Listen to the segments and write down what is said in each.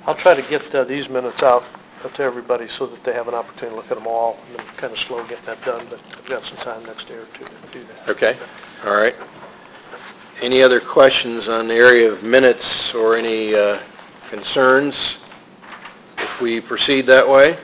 I'll try to get these minutes out to everybody so that they have an opportunity to look at them all. I'm kind of slow getting that done, but I've got some time next day or two to do that. Okay, all right. Any other questions on the area of minutes or any concerns if we proceed that way?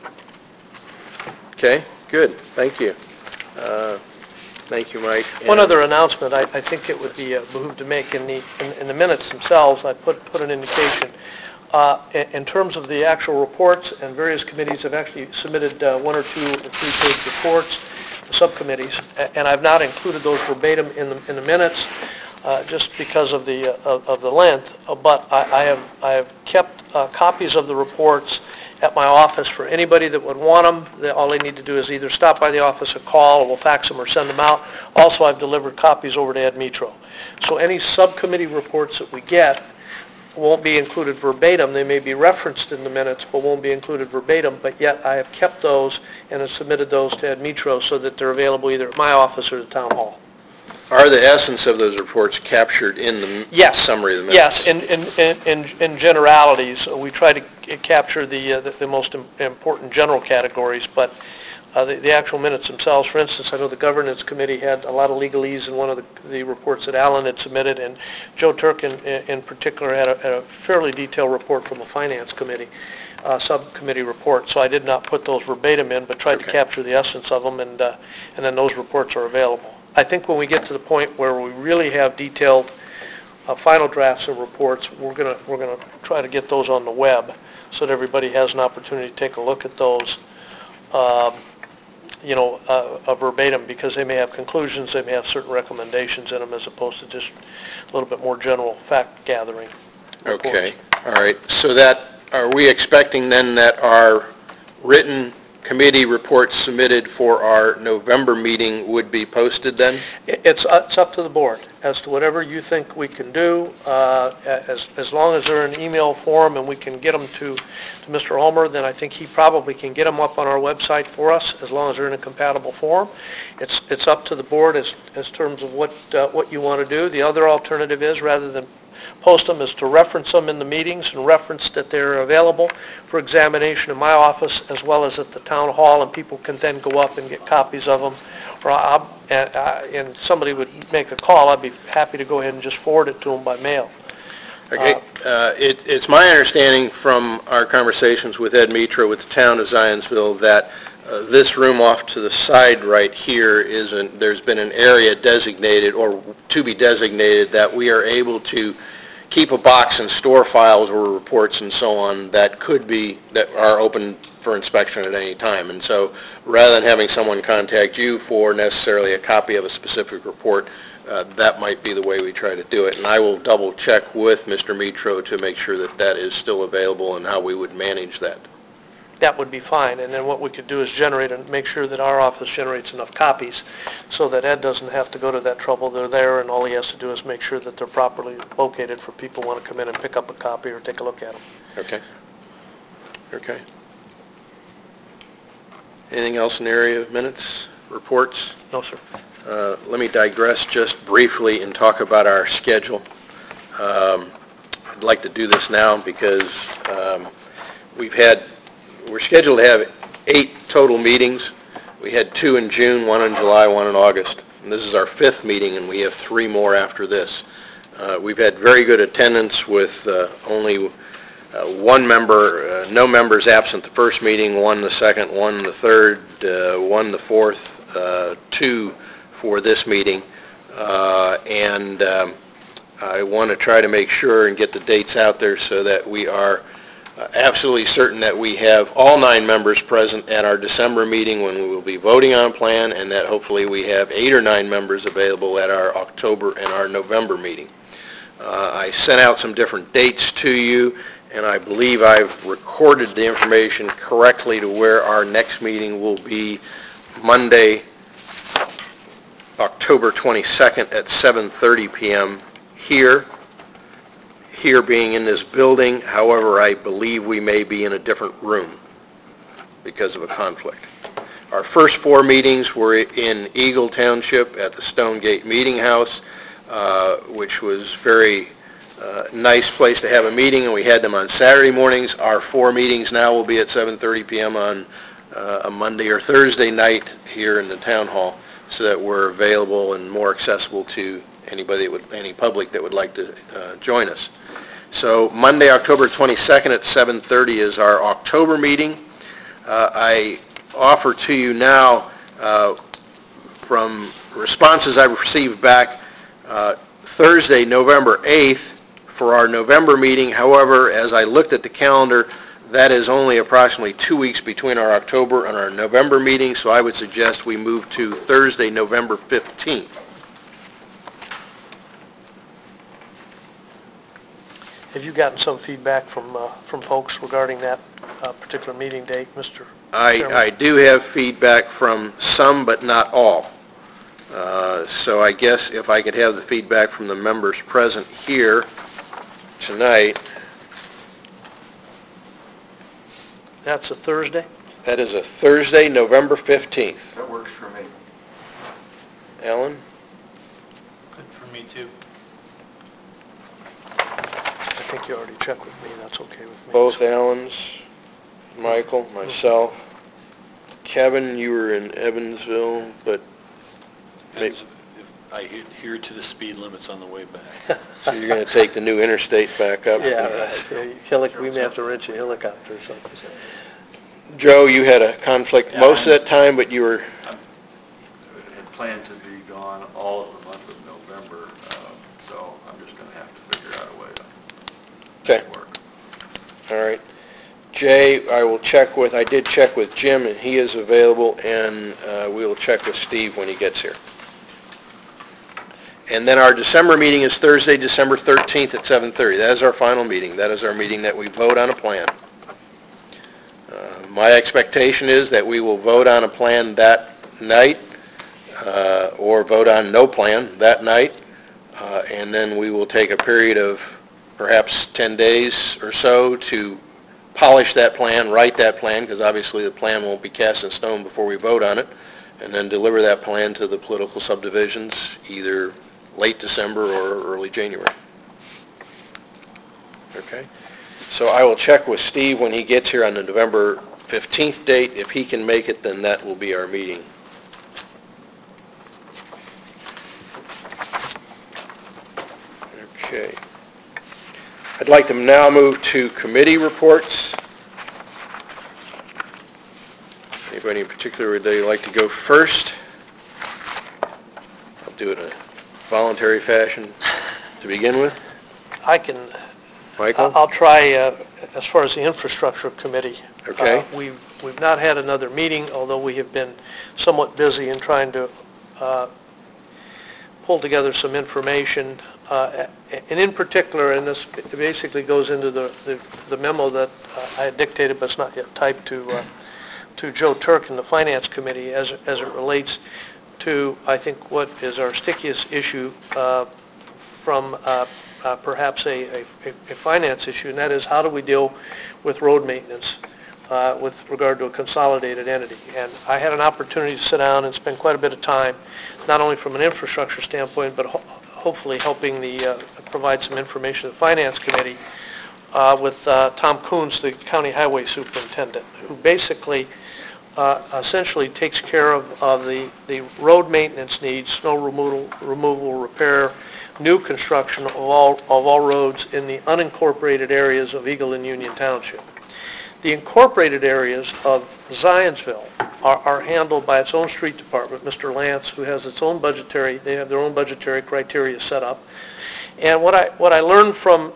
Okay, good, thank you. Thank you, Mike. One other announcement I think it would be behooved to make in the minutes themselves. I put an indication. In terms of the actual reports, and various committees have actually submitted 1 or 2 or 3-page reports, the subcommittees, and I've not included those verbatim in the minutes just because of the length. But I have kept copies of the reports at my office for anybody that would want them. All they need to do is either stop by the office or call, or we'll fax them or send them out. Also, I've delivered copies over to Ed Mitro. So any subcommittee reports that we get won't be included verbatim. They may be referenced in the minutes, but won't be included verbatim. But yet I have kept those and have submitted those to Ed Mitro so that they're available either at my office or the town hall. Are the essence of those reports captured in the summary of the minutes? Yes, in generalities. We try to capture the most important general categories, but the actual minutes themselves, for instance, I know the governance committee had a lot of legalese in one of the reports that Alan had submitted, and Joe Turk in particular had a fairly detailed report from the finance committee, subcommittee report. So I did not put those verbatim in, but tried to capture the essence of them, and then those reports are available. I think when we get to the point where we really have detailed final drafts of reports, we're gonna try to get those on the web so that everybody has an opportunity to take a look at those. Verbatim, because they may have conclusions, they may have certain recommendations in them, as opposed to just a little bit more general fact gathering reports. Okay, all right. So are we expecting then that our written committee reports submitted for our November meeting would be posted then? It's up to the board as to whatever you think we can do, as long as they're in email form and we can get them to Mr. Ulmer, then I think he probably can get them up on our website for us, as long as they're in a compatible form. It's up to the board as terms of what you want to do. The other alternative is, rather than post them, is to reference them in the meetings and reference that they're available for examination in my office as well as at the town hall, and people can then go up and get copies of them. Or and somebody would make a call, I'd be happy to go ahead and just forward it to them by mail. Okay. It's my understanding from our conversations with Ed Mitro with the town of Zionsville that this room off to the side right here there's been an area designated or to be designated that we are able to keep a box and store files or reports and so on that are open for inspection at any time. And so rather than having someone contact you for necessarily a copy of a specific report, that might be the way we try to do it. And I will double check with Mr. Mitro to make sure that is still available and how we would manage that. That would be fine. And then what we could do is generate and make sure that our office generates enough copies so that Ed doesn't have to go to that trouble. They're there, and all he has to do is make sure that they're properly located for people who want to come in and pick up a copy or take a look at them. Okay. Okay. Anything else in the area of minutes, reports? No, sir. Let me digress just briefly and talk about our schedule. I'd like to do this now because we're scheduled to have 8 total meetings. We had 2 in June, 1 in July, 1 in August. And this is our 5th meeting, and we have 3 more after this. We've had very good attendance with only 1 member, no members absent the first meeting, 1 the second, 1 the third, 1 the fourth, 2 for this meeting. And I want to try to make sure and get the dates out there so that we are absolutely certain that we have all 9 members present at our December meeting when we will be voting on a plan, and that hopefully we have 8 or 9 members available at our October and our November meeting. I sent out some different dates to you, and I believe I've recorded the information correctly to where our next meeting will be Monday, October 22nd at 7:30 p.m. here being in this building. However, I believe we may be in a different room because of a conflict. Our first 4 meetings were in Eagle Township at the Stonegate Meeting House, which was very nice place to have a meeting, and we had them on Saturday mornings. Our 4 meetings now will be at 7:30 p.m. on a Monday or Thursday night here in the town hall, so that we're available and more accessible to anybody any public that would like to join us. So Monday, October 22nd at 7:30 is our October meeting. I offer to you now, from responses I've received back, Thursday, November 8th for our November meeting. However, as I looked at the calendar, that is only approximately 2 weeks between our October and our November meeting, so I would suggest we move to Thursday, November 15th. Have you gotten some feedback from folks regarding that particular meeting date, Mr. Chairman? I do have feedback from some, but not all. So I guess if I could have the feedback from the members present here tonight. That's a Thursday? That is a Thursday, November 15th. That works for me. Alan? Good for me, too. I think you already checked with me, that's okay with me. Both Allens, Michael, myself. Kevin, you were in Evansville, but maybe, I adhere to the speed limits on the way back. so you're going to take the new interstate back up? Yeah, right. We may have to rent you a helicopter or something. Joe, you had a conflict most of that time, but you were... I had planned to be gone all of the month of November, so I'm just going to have to figure out a way to make it work. All right. Jay, I did check with Jim, and he is available, and we will check with Steve when he gets here. And then our December meeting is Thursday, December 13th at 7:30. That is our final meeting. That is our meeting that we vote on a plan. My expectation is that we will vote on a plan that night, or vote on no plan that night, and then we will take a period of perhaps 10 days or so to polish that plan, write that plan, because obviously the plan won't be cast in stone before we vote on it, and then deliver that plan to the political subdivisions either late December or early January. Okay? So I will check with Steve when he gets here on the November 15th date. If he can make it, then that will be our meeting. Okay. I'd like to now move to committee reports. Anybody in particular would they like to go first? I'll do it in a voluntary fashion to begin with. I can, Michael? I'll try, as far as the infrastructure committee. Okay. We've not had another meeting, although we have been somewhat busy in trying to pull together some information. And in particular, and this basically goes into the memo that I had dictated, but it's not yet typed to Joe Turk and the Finance Committee as it relates to, I think, what is our stickiest issue from perhaps a finance issue, and that is how do we deal with road maintenance with regard to a consolidated entity. And I had an opportunity to sit down and spend quite a bit of time, not only from an infrastructure standpoint, but hopefully helping provide some information to the Finance Committee with Tom Coons, the County Highway Superintendent, who basically essentially takes care of the road maintenance needs, snow removal, repair, new construction of all roads in the unincorporated areas of Eagle and Union Township. The incorporated areas of Zionsville are handled by its own street department, Mr. Lance, who has its own they have their own budgetary criteria set up. And what I learned from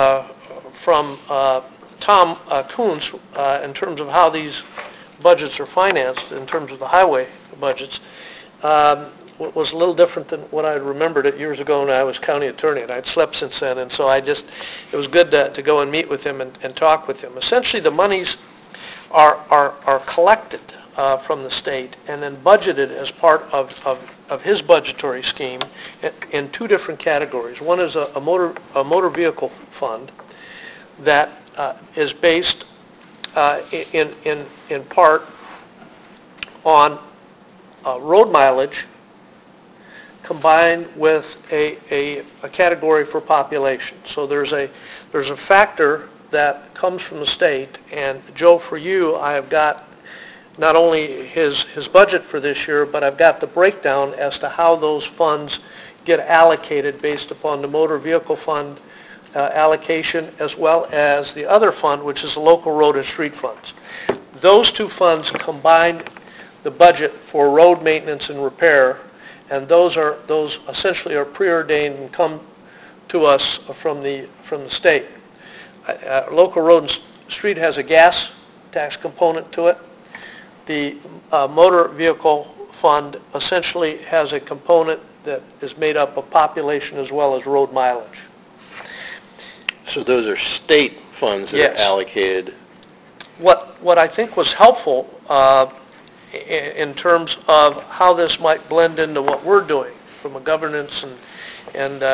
Tom Coons in terms of how these budgets are financed, in terms of the highway budgets, was a little different than what I remembered it years ago when I was county attorney, and I'd slept since then, and so it was good to go and meet with him and talk with him. Essentially, the monies are collected from the state and then budgeted as part of his budgetary scheme in two different categories. One is a motor vehicle fund that is based in part on road mileage combined with a category for population. So there's a factor that comes from the state, and Joe, for you, I have got not only his budget for this year, but I've got the breakdown as to how those funds get allocated based upon the motor vehicle fund allocation, as well as the other fund, which is the local road and street funds. Those two funds combine the budget for road maintenance and repair, and those essentially are preordained and come to us from the state. Local road and street has a gas tax component to it. The motor vehicle fund essentially has a component that is made up of population as well as road mileage. So those are state funds that Yes. are allocated? What I think was helpful in terms of how this might blend into what we're doing from a governance and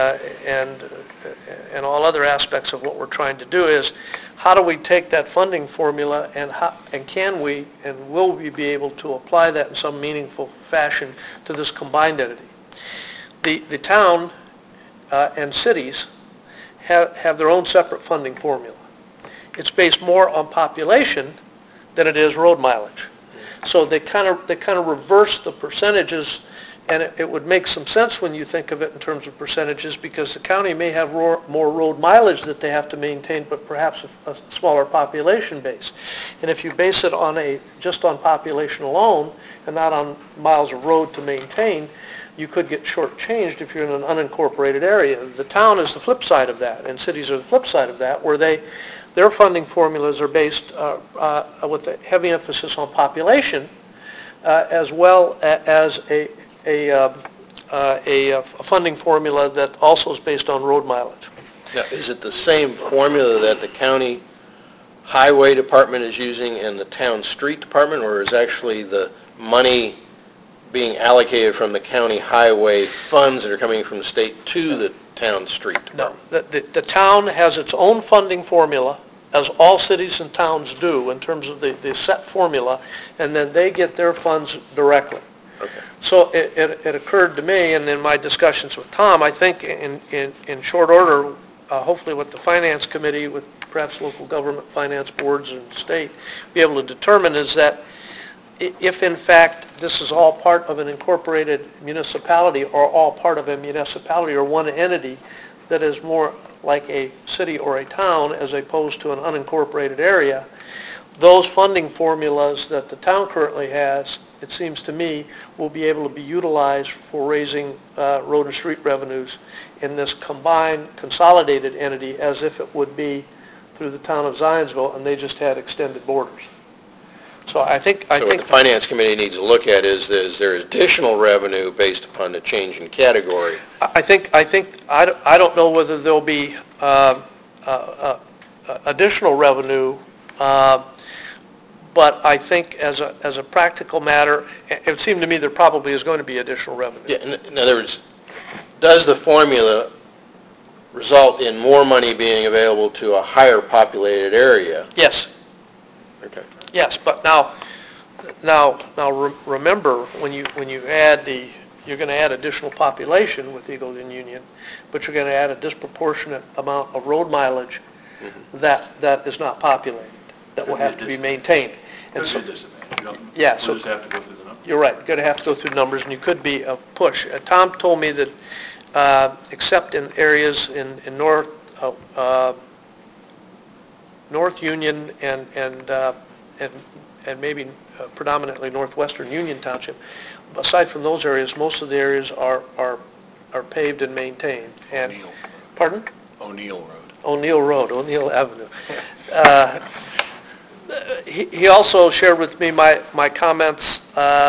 all other aspects of what we're trying to do is, how do we take that funding formula and can we and will we be able to apply that in some meaningful fashion to this combined entity? The town and cities have their own separate funding formula. It's based more on population than it is road mileage. So they kind of reverse the percentages, and it would make some sense when you think of it in terms of percentages, because the county may have more road mileage that they have to maintain, but perhaps a smaller population base. And if you base it on just on population alone and not on miles of road to maintain, you could get shortchanged if you're in an unincorporated area. The town is the flip side of that, and cities are the flip side of that, where their funding formulas are based with a heavy emphasis on population, as well as a funding formula that also is based on road mileage. Now, is it the same formula that the county highway department is using and the town street department, or is actually the money being allocated from the county highway funds that are coming from the state to the town street department? No, the town has its own funding formula, as all cities and towns do in terms of the set formula, and then they get their funds directly. Okay. So it occurred to me, and in my discussions with Tom, I think in short order, hopefully with the finance committee, with perhaps local government finance boards and state, be able to determine is that if in fact this is all part of an incorporated municipality or all part of a municipality or one entity that is more like a city or a town as opposed to an unincorporated area, those funding formulas that the town currently has, it seems to me, will be able to be utilized for raising road and street revenues in this combined, consolidated entity as if it would be through the town of Zionsville and they just had extended borders. So I think what the finance committee needs to look at is there additional revenue based upon the change in category? I don't know whether there'll be additional revenue, but I think as a practical matter, it would seem to me there probably is going to be additional revenue. Yeah, in other words, does the formula result in more money being available to a higher populated area? Yes. Okay. Yes, but now remember, when you add you're going to add additional population with Eagle and Union, but you're going to add a disproportionate amount of road mileage that is not populated, that will have to be maintained. And so, yeah, so we'll just have to go through the numbers. You're right, you're going to have to go through numbers, and you could be a push. Tom told me that except in areas in North Union and maybe predominantly northwestern Union Township, aside from those areas, most of the areas are paved and maintained. And O'Neill. Pardon? O'Neill Road. O'Neill Road, O'Neill Avenue. He also shared with me my comments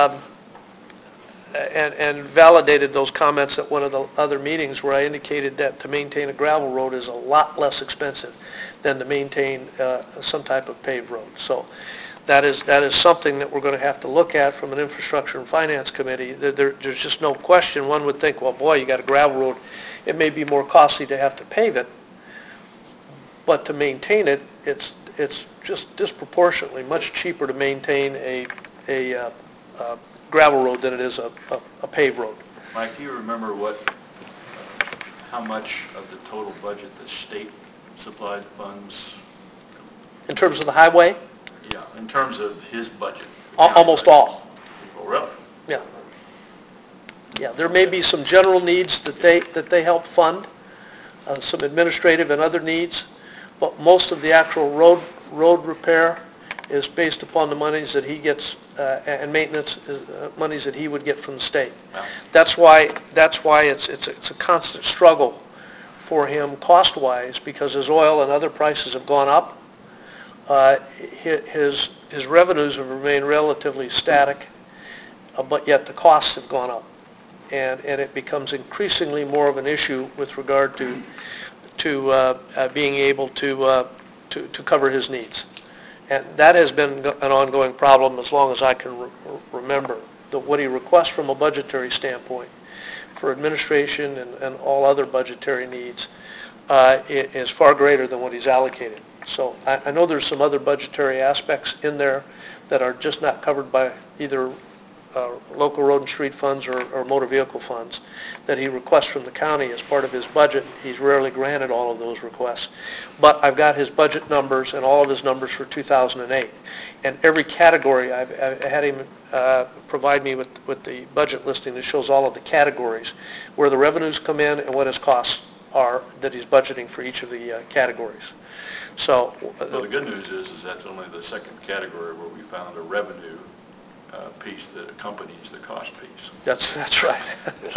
and validated those comments at one of the other meetings where I indicated that to maintain a gravel road is a lot less expensive than to maintain some type of paved road. So that is something that we're going to have to look at from an infrastructure and finance committee. There's just no question. One would think, well, boy, you got a gravel road, it may be more costly to have to pave it, but to maintain it, it's just disproportionately much cheaper to maintain a gravel road than it is a paved road. Mike, do you remember how much of the total budget the state supplied funds? In terms of the highway, Yeah, in terms of his budget. almost all. Oh, really? Yeah. Yeah, there may be some general needs that they help fund, some administrative and other needs, but most of the actual road repair is based upon the monies that he gets, and maintenance monies that he would get from the state. Yeah. That's why it's a constant struggle for him cost-wise, because his oil and other prices have gone up. His revenues have remained relatively static, but yet the costs have gone up. And it becomes increasingly more of an issue with regard to being able to cover his needs. And that has been an ongoing problem as long as I can remember. What he requests from a budgetary standpoint for administration and all other budgetary needs is far greater than what he's allocated. So I know there's some other budgetary aspects in there that are just not covered by either local road and street funds or motor vehicle funds that he requests from the county as part of his budget. He's rarely granted all of those requests. But I've got his budget numbers and all of his numbers for 2008. And every category, I've had him provide me with the budget listing that shows all of the categories, where the revenues come in and what his costs are that he's budgeting for each of the categories. So, Well, the good news is that's only the second category where we found a revenue piece that accompanies the cost piece. that's right. Thanks,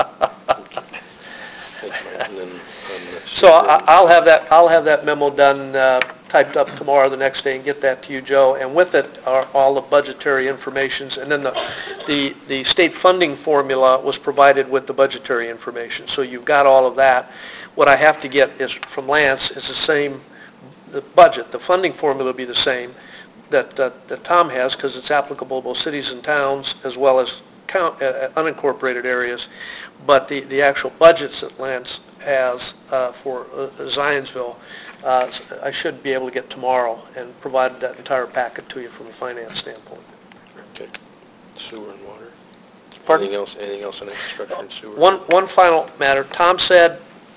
Mike. And then on the So I'll have that memo done, typed up tomorrow, the next day, and get that to you, Joe. And with it are all the budgetary informations, and then the state funding formula was provided with the budgetary information. So you've got all of that. What I have to get is from Lance is the same, the budget, the funding formula will be the same that Tom has, because it's applicable to both cities and towns as well as unincorporated areas. But the actual budgets that Lance has for Zionsville, I should be able to get tomorrow and provide that entire packet to you from a finance standpoint. Okay. Sewer and water. Pardon? Anything else on infrastructure and sewer? One final matter. Tom said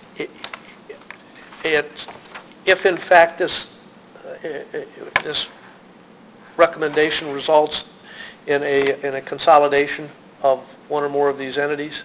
if in fact this recommendation results in a consolidation of one or more of these entities,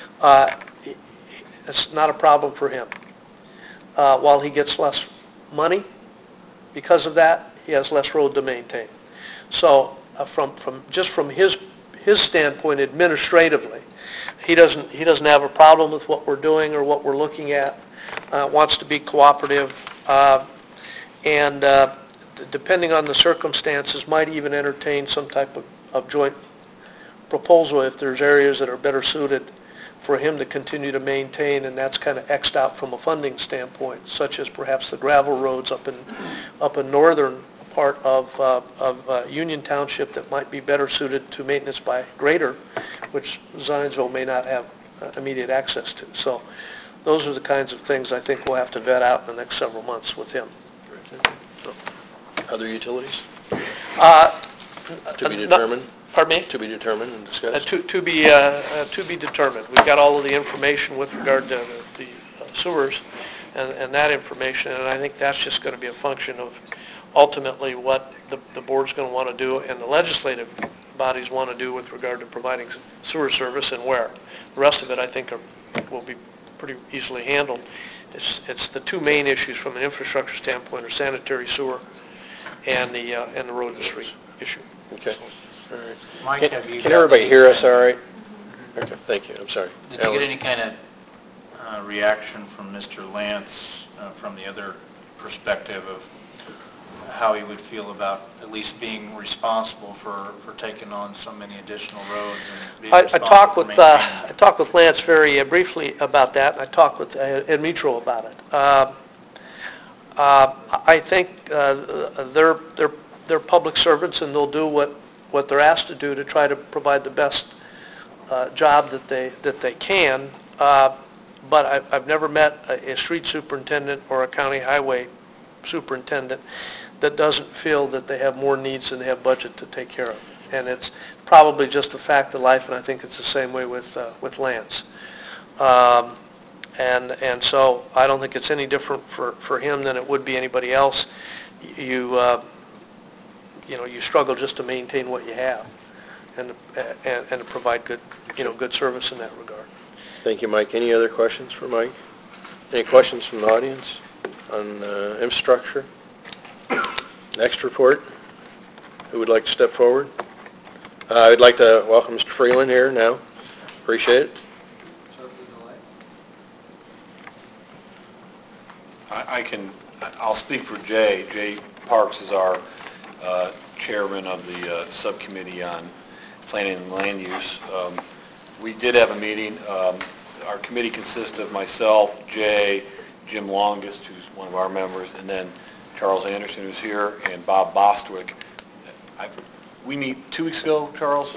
it's not a problem for him. While he gets less money because of that, he has less road to maintain. So from his standpoint administratively, he doesn't have a problem with what we're doing or what we're looking at. Wants to be cooperative, and depending on the circumstances, might even entertain some type of joint proposal if there's areas that are better suited for him to continue to maintain, and that's kind of X'd out from a funding standpoint, such as perhaps the gravel roads up in northern part of Union Township that might be better suited to maintenance by Grader, which Zionsville may not have immediate access to. So those are the kinds of things I think we'll have to vet out in the next several months with him. Other utilities? To To be determined? Pardon me? To be determined and discussed? To be determined. We've got all of the information with regard to the sewers and that information, and I think that's just going to be a function of ultimately what the board's going to want to do and the legislative bodies want to do with regard to providing sewer service and where. The rest of it, I think, will be pretty easily handled. It's the two main issues from an infrastructure standpoint are sanitary sewer and the road and street issue. Okay. All right. Mike, have you Can got everybody any hear us kind all right? Okay, thank you, I'm sorry. Did you Alan? get any kind of reaction from Mr. Lance from the other perspective of how he would feel about at least being responsible for taking on so many additional roads and being I responsible talked for with maintaining I talked with Lance very briefly about that, and I talked with Ed Mitro about it. I think they're public servants, and they'll do what they're asked to do to try to provide the best job that they can. But I've never met a street superintendent or a county highway superintendent that doesn't feel that they have more needs than they have budget to take care of. and it's probably just a fact of life, and I think it's the same way with Lance. And so I don't think it's any different for him than it would be anybody else. You know, you struggle just to maintain what you have and to provide good, good service in that regard. Thank you, Mike. Any other questions for Mike? Any questions from the audience on infrastructure? Next report. Who would like to step forward? I would like to welcome Mr. Freeland here now. Appreciate it. I'll speak for Jay. Jay Parks is our chairman of the subcommittee on planning and land use. We did have a meeting. Our committee consists of myself, Jay, Jim Longest, who's one of our members, and then Charles Anderson, who's here, and Bob Bostwick. We meet 2 weeks ago, Charles?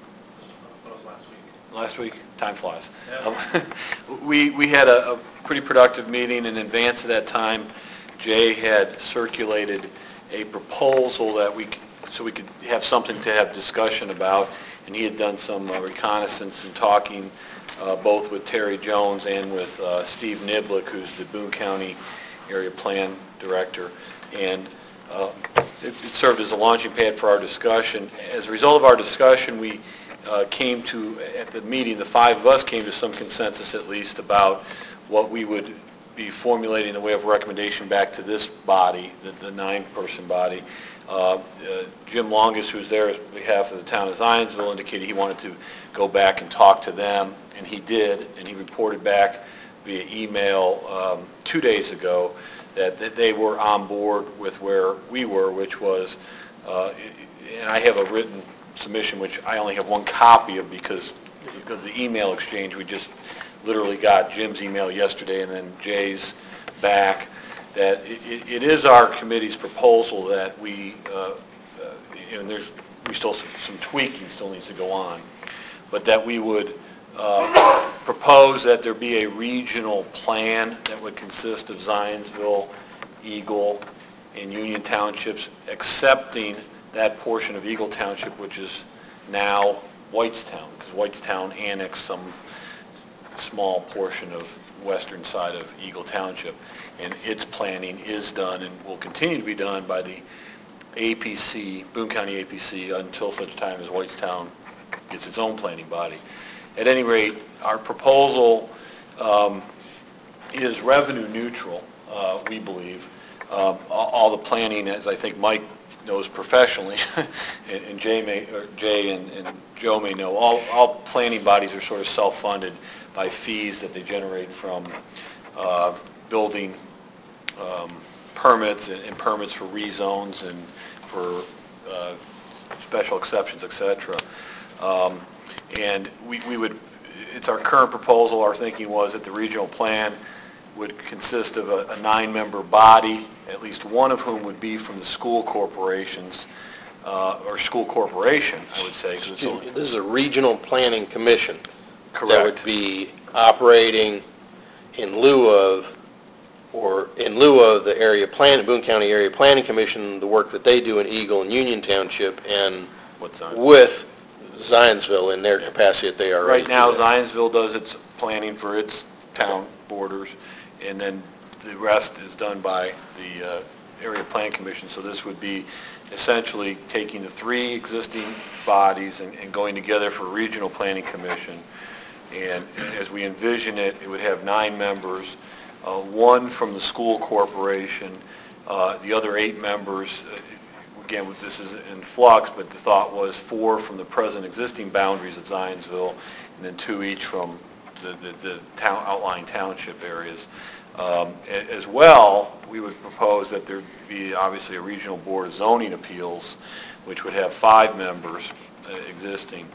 Last week? Time flies. Yeah. We had a pretty productive meeting. In advance of that time, Jay had circulated a proposal that so we could have something to have discussion about, and he had done some reconnaissance and talking both with Terry Jones and with Steve Niblick, who's the Boone County Area Plan Director, and it served as a launching pad for our discussion. As a result of our discussion, we came to, at the meeting, the 5 of us came to some consensus at least about what we would be formulating in the way of recommendation back to this body, the 9-person body. Jim Longest, who's there on behalf of the town of Zionsville, indicated he wanted to go back and talk to them, and he did, and he reported back via email 2 days ago that they were on board with where we were, which was, and I have a written submission which I only have one copy of because the email exchange, we just literally got Jim's email yesterday and then Jay's back, that it is our committee's proposal that we, and we still, some tweaking still needs to go on, but that we would propose that there be a regional plan that would consist of Zionsville, Eagle, and Union Townships, accepting that portion of Eagle Township, which is now Whitestown, because Whitestown annexed some small portion of western side of Eagle Township, and its planning is done and will continue to be done by the APC, Boone County APC, until such time as Whitestown gets its own planning body. At any rate, our proposal is revenue neutral, we believe. All the planning, as I think Mike knows professionally, and Jay and Joe may know, all planning bodies are sort of self-funded by fees that they generate from building permits and permits for rezones and for special exceptions, etc. And we would, it's our current proposal, our thinking was that the regional plan would consist of a 9-member body, at least one of whom would be from the school corporations, or school corporation, I would say. This is a regional planning commission. Correct. That would be operating in lieu of, the area plan, Boone County Area Planning Commission, the work that they do in Eagle and Union Township, and with Zionsville in their capacity that they are right now. Zionsville does its planning for its town borders, and then the rest is done by the Area Plan Commission. So this would be essentially taking the 3 existing bodies and going together for a regional planning commission. And as we envision it, it would have 9 members, 1 from the school corporation, the other 8 members, again, this is in flux, but the thought was 4 from the present existing boundaries of Zionsville, and then 2 each from the outlying township areas. As well, we would propose that there be obviously a regional board of zoning appeals, which would have 5 members existing.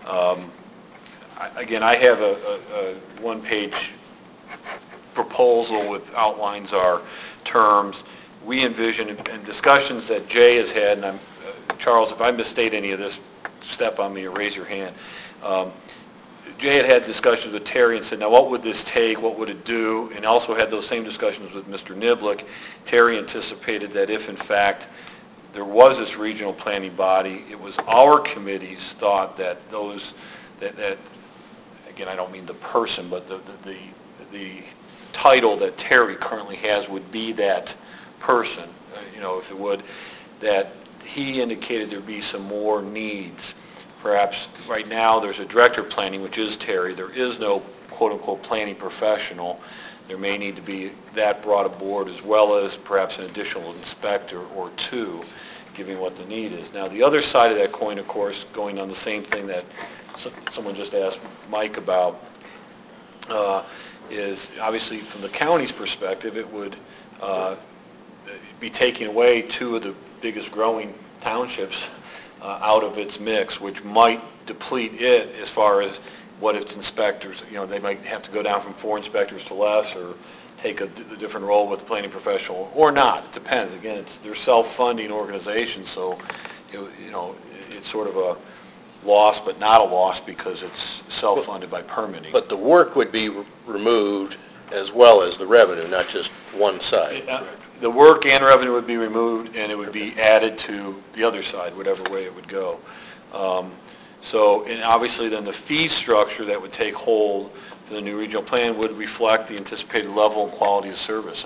Again, I have a one-page proposal with outlines our terms. We envision, and discussions that Jay has had, and Charles, if I misstate any of this, step on me or raise your hand. Jay had discussions with Terry and said, now what would this take, what would it do, and also had those same discussions with Mr. Niblick. Terry anticipated that if in fact there was this regional planning body. It was our committee's thought that those, that again, I don't mean the person, but the title that Terry currently has would be that person, if it would, that he indicated there'd be some more needs. Perhaps right now there's a director of planning, which is Terry. There is no quote-unquote planning professional. There may need to be that brought aboard, as well as perhaps an additional inspector or two, given what the need is. Now, the other side of that coin, of course, going on the same thing that someone just asked Mike about, is obviously from the county's perspective, it would be taking away two of the biggest growing townships out of its mix, which might deplete it as far as what its inspectors, they might have to go down from 4 inspectors to less, or take a different role with the planning professional, or not. It depends. Again, they're self-funding organizations, so it's sort of a loss, but not a loss because it's self-funded by permitting. But the work would be removed as well as the revenue, not just one side. The work and revenue would be removed, and it would be added to the other side, whatever way it would go. And obviously then the fee structure that would take hold for the new regional plan would reflect the anticipated level and quality of service.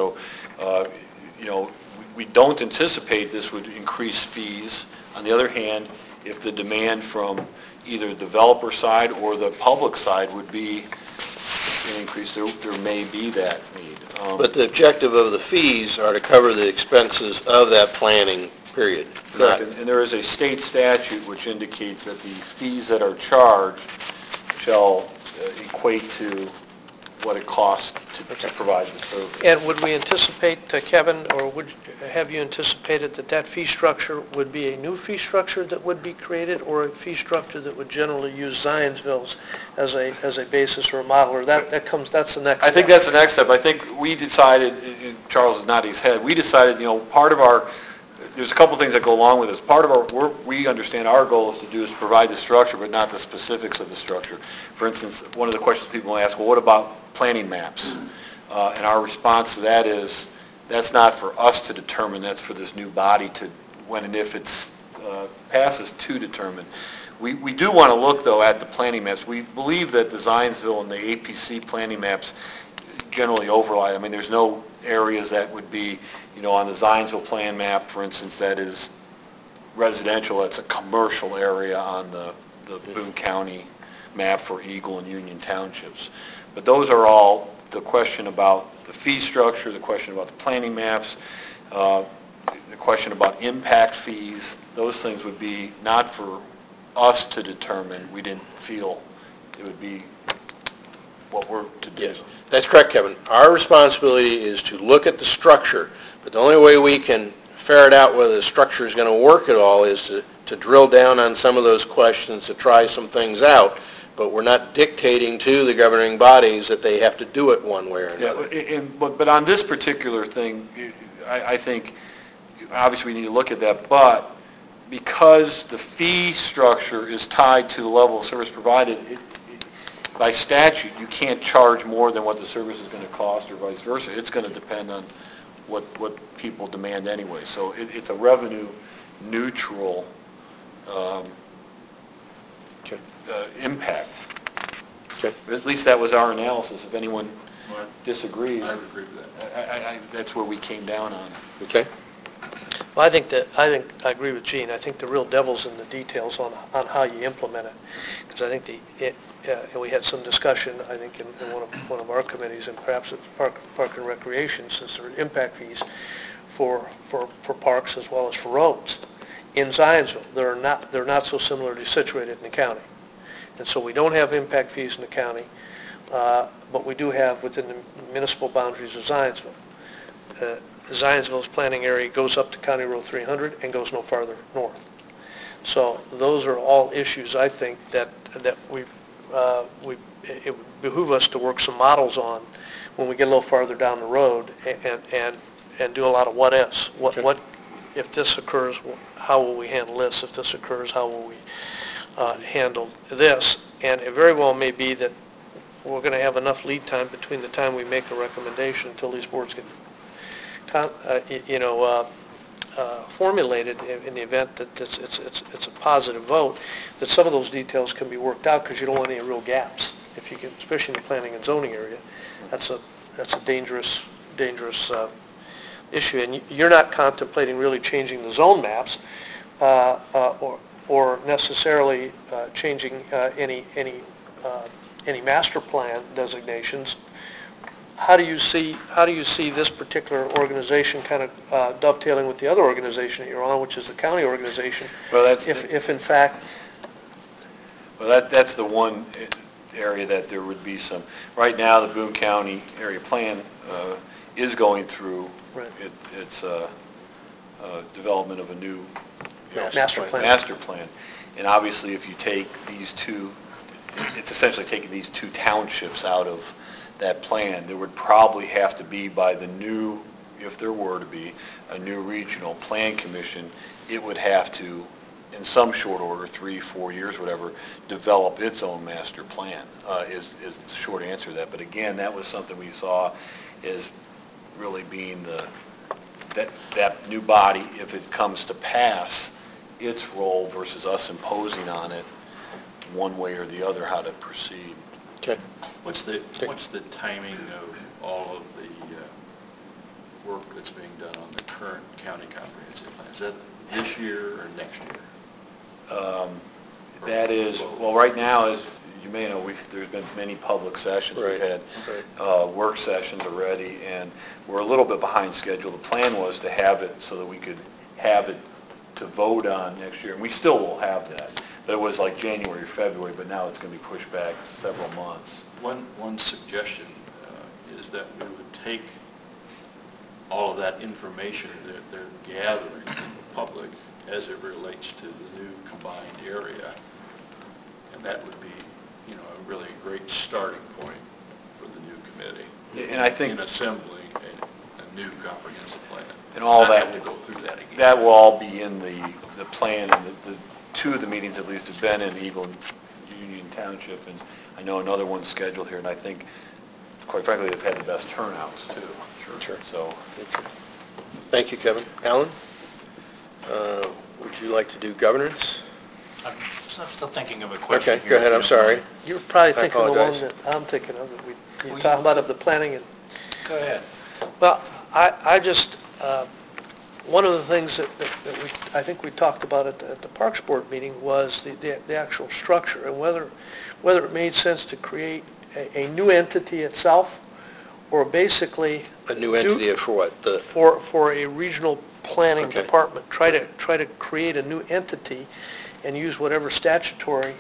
We don't anticipate this would increase fees. On the other hand, if the demand from either the developer side or the public side would be an increase, there may be that need. But the objective of the fees are to cover the expenses of that planning period. Correct, and there is a state statute which indicates that the fees that are charged shall equate to what it costs to provide the service. And would we anticipate, Kevin, or have you anticipated that fee structure would be a new fee structure that would be created, or a fee structure that would generally use Zionsville's as a basis or a model, or that's the next step? I think that's the next step. I think we decided, Charles is nodding his head, we decided, part of our, there's a couple things that go along with this. Part of our work, we understand our goal is to do is provide the structure, but not the specifics of the structure. For instance, one of the questions people ask, well, what about planning maps? And our response to that is, that's not for us to determine, that's for this new body to, when and if it passes, to determine. We do want to look, though, at the planning maps. We believe that the Zionsville and the APC planning maps generally overlap. There's no areas that would be, on the Zionsville plan map, for instance, that is residential, that's a commercial area on the Boone County map for Eagle and Union Townships. But those are all the question about the fee structure, the question about the planning maps, the question about impact fees. Those things would be not for us to determine. We didn't feel it would be what we're to do. Yes, that's correct, Kevin. Our responsibility is to look at the structure, but the only way we can ferret out whether the structure is going to work at all is to drill down on some of those questions, to try some things out, but we're not dictating to the governing bodies that they have to do it one way or another. Yeah, but on this particular thing, I think obviously we need to look at that, but because the fee structure is tied to the level of service provided, by statute, you can't charge more than what the service is going to cost, or vice versa. It's going to depend on what people demand anyway. So it's a revenue neutral impact. Okay. At least that was our analysis. If anyone disagrees, I would agree with that. that's where we came down on. Okay? Well, I think I agree with Gene. I think the real devil's in the details on how you implement it, because I think we had some discussion, I think, in one of our committees, and perhaps it's Park and Recreation, since there are impact fees for parks as well as for roads. In Zionsville, they're not so similarly situated in the county, and so we don't have impact fees in the county, but we do have within the municipal boundaries of Zionsville. Zionsville's planning area goes up to County Road 300 and goes no farther north. So those are all issues, I think, that it would behoove us to work some models on when we get a little farther down the road and do a lot of what ifs. What if this occurs, how will we handle this? If this occurs, how will we handle this? And it very well may be that we're going to have enough lead time between the time we make a recommendation until these boards get formulated in the event that it's a positive vote, that some of those details can be worked out, because you don't want any real gaps. If you can, especially in the planning and zoning area, that's a dangerous issue. And you're not contemplating really changing the zone maps, or necessarily changing any master plan designations. How do you see this particular organization kind of dovetailing with the other organization that you're on, which is the county organization? Well, that's if in fact. Well, that's the one area that there would be some. Right now, the Boone County area plan is going through its development of a new Master plan. Master plan. And obviously, if you take these two, it's essentially taking these two townships out of that plan. There would probably have to be, by the new, if there were to be, a new regional plan commission, it would have to, in some short order, 3-4 years, whatever, develop its own master plan, is the short answer to that. But again, that was something we saw as really being that new body, if it comes to pass, its role versus us imposing on it one way or the other how to proceed. Okay. What's the timing of all of the work that's being done on the current county comprehensive plan? Is that this year or next year? That is, well, right now, as you may know, there's been many public sessions. Right. We've had work sessions already, and we're a little bit behind schedule. The plan was to have it so that we could have it to vote on next year, and we still will have that. But it was like January, February, but now it's going to be pushed back several months. One suggestion is that we would take all of that information that they're gathering from the public as it relates to the new combined area, and that would be, really a great starting point for the new committee. And I think in assembling a new comprehensive plan. And all Not that have to go through that again. That will all be in the plan, and the two of the meetings at least have been in Eagle and Union Township, and I know another one's scheduled here, and I think, quite frankly, they've had the best turnouts too. Sure. So, Thank you, Kevin. Alan, would you like to do governance? I'm still thinking of a question Okay, here. go ahead, I'm sorry. You're probably I thinking the one apologize. that I'm thinking of, that you're talking about of the planning and. Go ahead. Well, I just, one of the things that I think we talked about at the Parks Board meeting was the actual structure, and whether it made sense to create a new entity itself, or basically. A new entity for what? For a regional planning Okay. department. Try to create a new entity and use whatever statutory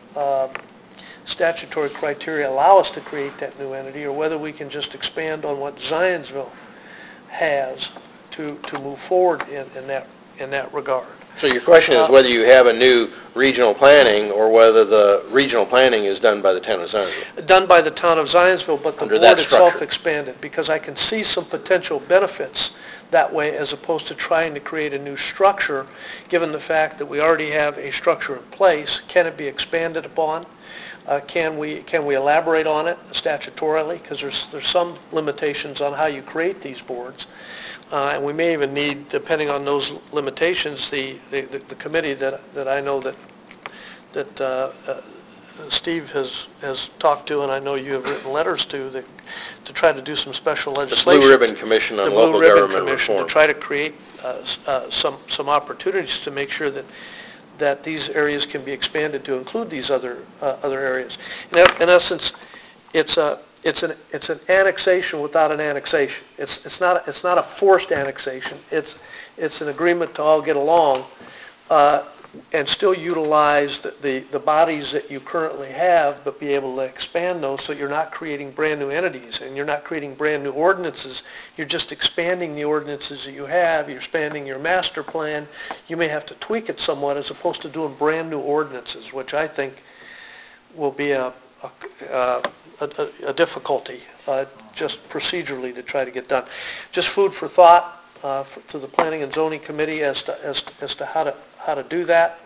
criteria allow us to create that new entity, or whether we can just expand on what Zionsville has to move forward in that regard. So your question is whether you have a new regional planning, or whether the regional planning is done by the town of Zionsville? Done by the town of Zionsville, but the Under that board itself structure. expanded, because I can see some potential benefits that way, as opposed to trying to create a new structure, given the fact that we already have a structure in place. Can it be expanded upon? Can we elaborate on it statutorily? Because there's some limitations on how you create these boards. And we may even need, depending on those limitations, the committee that I know that Steve has talked to, and I know you have written letters to try to do some special The legislation. Blue Ribbon Commission on Local Government Reform. To try to create some opportunities to make sure that these areas can be expanded to include these other areas. In essence, it's an annexation without an annexation. It's not a forced annexation. It's an agreement to all get along and still utilize the bodies that you currently have, but be able to expand those, so you're not creating brand new entities and you're not creating brand new ordinances. You're just expanding the ordinances that you have. You're expanding your master plan. You may have to tweak it somewhat, as opposed to doing brand new ordinances, which I think will be a difficulty, just procedurally, to try to get done. Just food for thought to the Planning and Zoning Committee as to how to do that.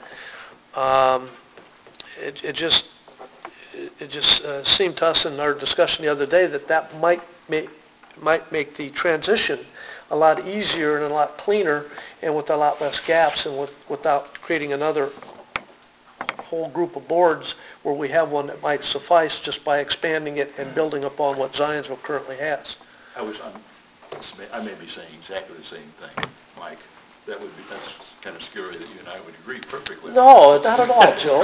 It just seemed to us in our discussion the other day that might make the transition a lot easier and a lot cleaner and with a lot less gaps and without creating another whole group of boards where we have one that might suffice just by expanding it and building upon what Zionsville currently has. I may be saying exactly the same thing, Mike. That's kind of scary that you and I would agree perfectly. No, not at all, Joe.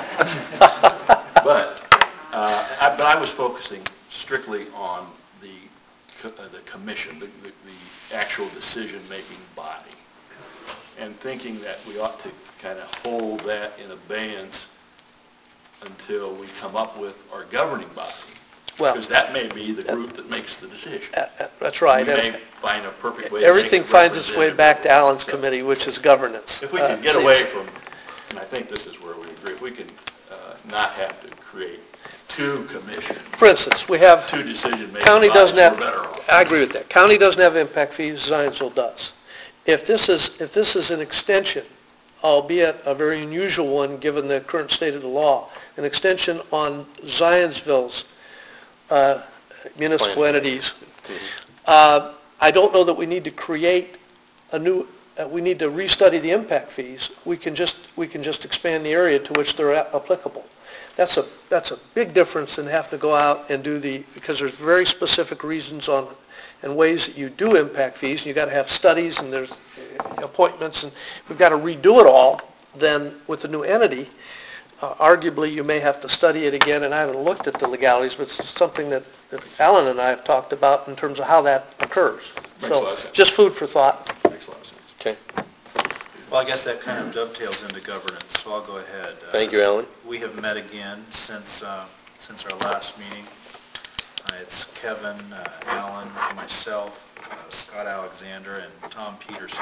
But I was focusing strictly on the commission, the actual decision-making body, and thinking that we ought to kind of hold that in abeyance until we come up with our governing body. Well, because that may be the group that makes the decision. That's right. We may find a perfect way to make Everything it finds its way back to Alan's So, committee, which is governance. If we can get away from, and I think this is where we agree, if we can not have to create two commissions, For instance, we have, two decision-making county bodies, doesn't have, we're better off. I agree with that. County doesn't have impact fees, Zionsville does. If this is an extension, albeit a very unusual one given the current state of the law, an extension on Zionsville's municipal entities, I don't know that we need to create a new, we need to restudy the impact fees. We can just expand the area to which they're applicable. That's a big difference than having to go out and do because there's very specific reasons on and ways that you do impact fees, and you've got to have studies and there's appointments, and we've got to redo it all. Then with the new entity, arguably you may have to study it again, and I haven't looked at the legalities, but it's something that Alan and I have talked about in terms of how that occurs. Makes a lot of sense. Just food for thought. Makes a lot of sense. Okay. Well, I guess that kind of dovetails into governance, so I'll go ahead. Thank you, Alan. We have met again since our last meeting. It's Kevin, Alan, myself, Scott Alexander, and Tom Peterson.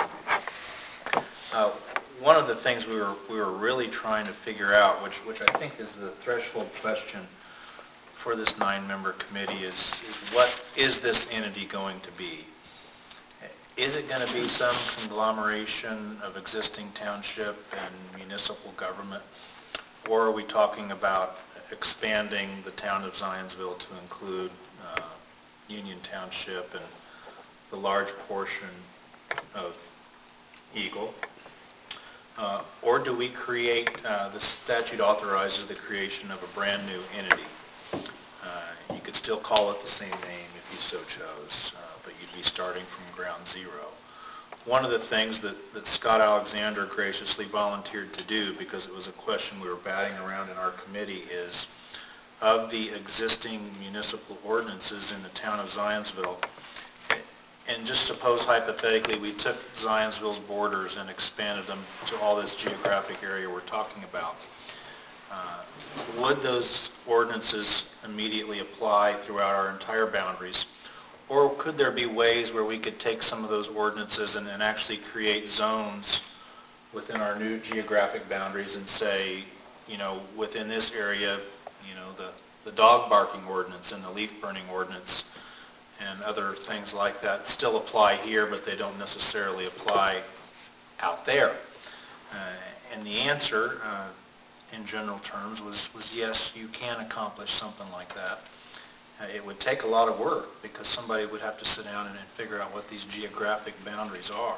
One of the things we were really trying to figure out, which I think is the threshold question for this 9-member committee, is what is this entity going to be? Is it going to be some conglomeration of existing township and municipal government, or are we talking about expanding the town of Zionsville to include Union Township and the large portion of Eagle? Or do we create, the statute authorizes the creation of a brand new entity. You could still call it the same name if you so chose, but you'd be starting from ground zero. One of the things that Scott Alexander graciously volunteered to do, because it was a question we were batting around in our committee, is of the existing municipal ordinances in the town of Zionsville, and just suppose hypothetically we took Zionsville's borders and expanded them to all this geographic area we're talking about. Would those ordinances immediately apply throughout our entire boundaries? Or could there be ways where we could take some of those ordinances and actually create zones within our new geographic boundaries and say, you know, within this area, you know, the dog barking ordinance and the leaf burning ordinance and other things like that still apply here, but they don't necessarily apply out there. And the answer, in general terms, was yes, you can accomplish something like that. It would take a lot of work because somebody would have to sit down and figure out what these geographic boundaries are.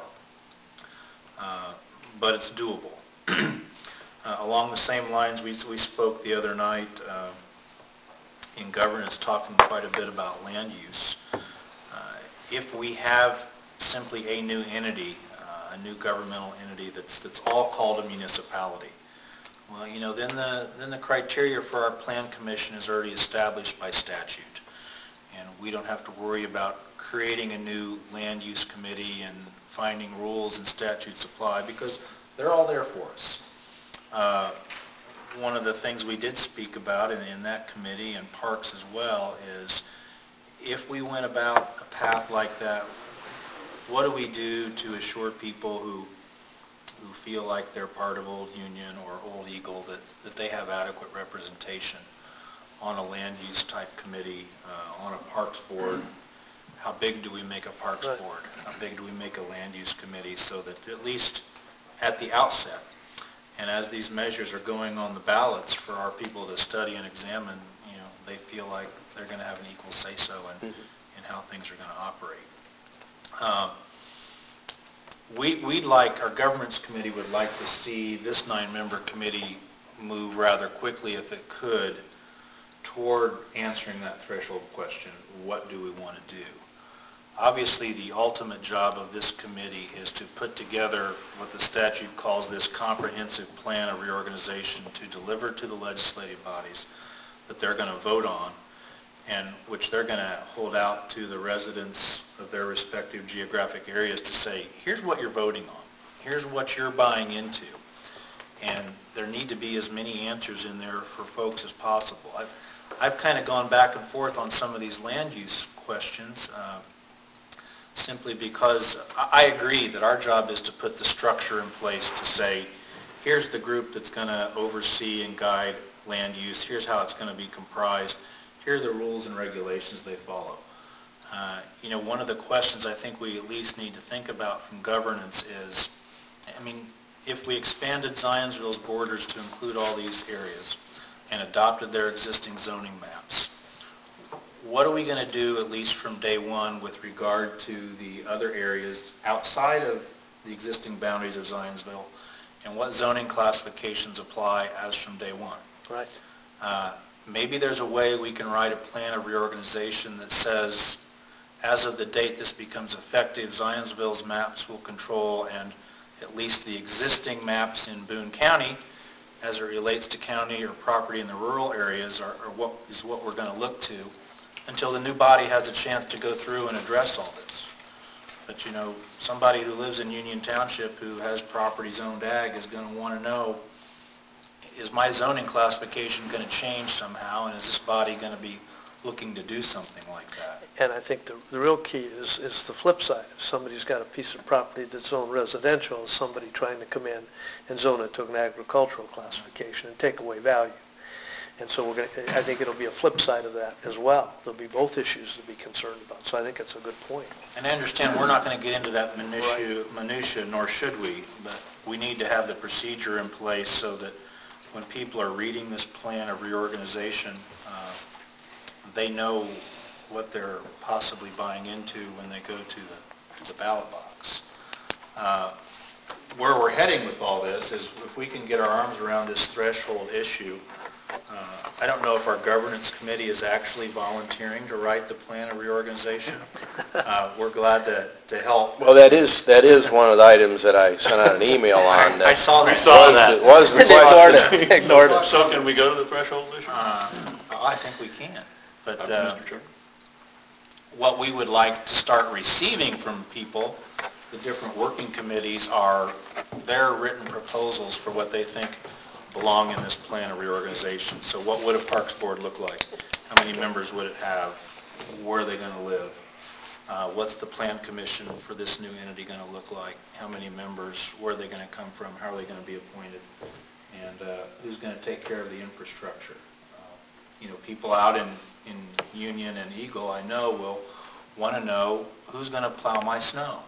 But it's doable. Along the same lines, we spoke the other night in governance, talking quite a bit about land use. If we have simply a new entity, a new governmental entity that's all called a municipality, well, you know, then the criteria for our plan commission is already established by statute, and we don't have to worry about creating a new land use committee and finding rules and statutes apply because they're all there for us. One of the things we did speak about in that committee and parks as well is if we went about a path like that, what do we do to assure people who feel like they're part of Old Union or Old Eagle that they have adequate representation on a land use type committee, on a parks board? How big do we make a parks board? How big do we make a land use committee so that at least at the outset, and as these measures are going on the ballots for our people to study and examine, you know, they feel like they're going to have an equal say-so in how things are going to operate. our governance committee would like to see this 9-member committee move rather quickly, if it could, toward answering that threshold question, what do we want to do? Obviously, the ultimate job of this committee is to put together what the statute calls this comprehensive plan of reorganization to deliver to the legislative bodies that they're going to vote on, and which they're going to hold out to the residents of their respective geographic areas to say, here's what you're voting on, here's what you're buying into. And there need to be as many answers in there for folks as possible. I've kind of gone back and forth on some of these land use questions, simply because I agree that our job is to put the structure in place to say, here's the group that's going to oversee and guide land use, here's how it's going to be comprised, here are the rules and regulations they follow. One of the questions I think we at least need to think about from governance is, if we expanded Zionsville's borders to include all these areas and adopted their existing zoning maps, what are we going to do, at least from day one, with regard to the other areas outside of the existing boundaries of Zionsville, and what zoning classifications apply as from day one? Right. Maybe there's a way we can write a plan of reorganization that says, as of the date this becomes effective, Zionsville's maps will control, and at least the existing maps in Boone County, as it relates to county or property in the rural areas, are what we're going to look to until the new body has a chance to go through and address all this. But somebody who lives in Union Township who has property zoned ag is going to want to know, is my zoning classification going to change somehow, and is this body going to be looking to do something like that? And I think the real key is the flip side. If somebody's got a piece of property that's zoned residential, is somebody trying to come in and zone it to an agricultural classification and take away value. And so I think it'll be a flip side of that as well. There'll be both issues to be concerned about. So I think it's a good point. And I understand we're not going to get into that minutia, nor should we, but we need to have the procedure in place so that when people are reading this plan of reorganization, they know what they're possibly buying into when they go to the ballot box. Where we're heading with all this is, if we can get our arms around this threshold issue, I don't know if our governance committee is actually volunteering to write the plan of reorganization. We're glad to help. Well, that is one of the items that I sent out an email on. I saw that. Was the question. Ignored it. So can we go to the threshold issue? I think we can. But Mr. Chairman? what we would like to start receiving from people, the different working committees, are their written proposals for what they think belong in this plan of reorganization. So what would a Parks Board look like? How many members would it have? Where are they going to live? What's the Plan Commission for this new entity going to look like? How many members? Where are they going to come from? How are they going to be appointed? And who's going to take care of the infrastructure? People out in Union and Eagle, I know, will want to know, who's going to plow my snow?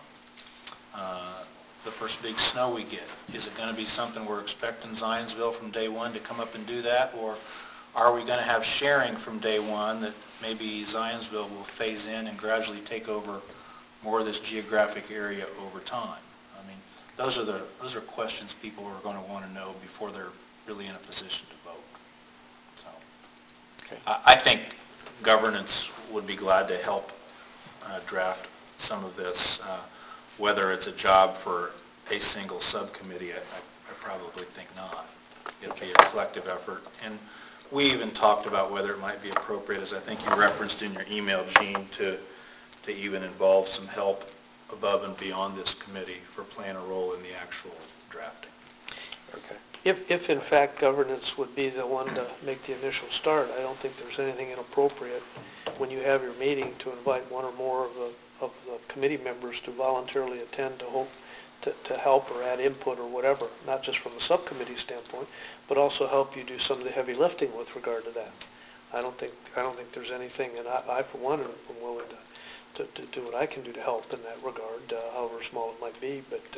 The first big snow we get. Is it going to be something we're expecting Zionsville from day one to come up and do that? Or are we going to have sharing from day one that maybe Zionsville will phase in and gradually take over more of this geographic area over time? Those are questions people are going to want to know before they're really in a position to vote. So, okay. I think governance would be glad to help draft some of this. Whether it's a job for a single subcommittee, I probably think not. It'll be a collective effort. And we even talked about whether it might be appropriate, as I think you referenced in your email, Gene, to even involve some help above and beyond this committee for playing a role in the actual drafting. Okay. If in fact governance would be the one to make the initial start, I don't think there's anything inappropriate when you have your meeting to invite one or more of the committee members to voluntarily attend to help or add input or whatever, not just from a subcommittee standpoint, but also help you do some of the heavy lifting with regard to that. I don't think there's anything, and I for one am willing to do what I can do to help in that regard, however small it might be. But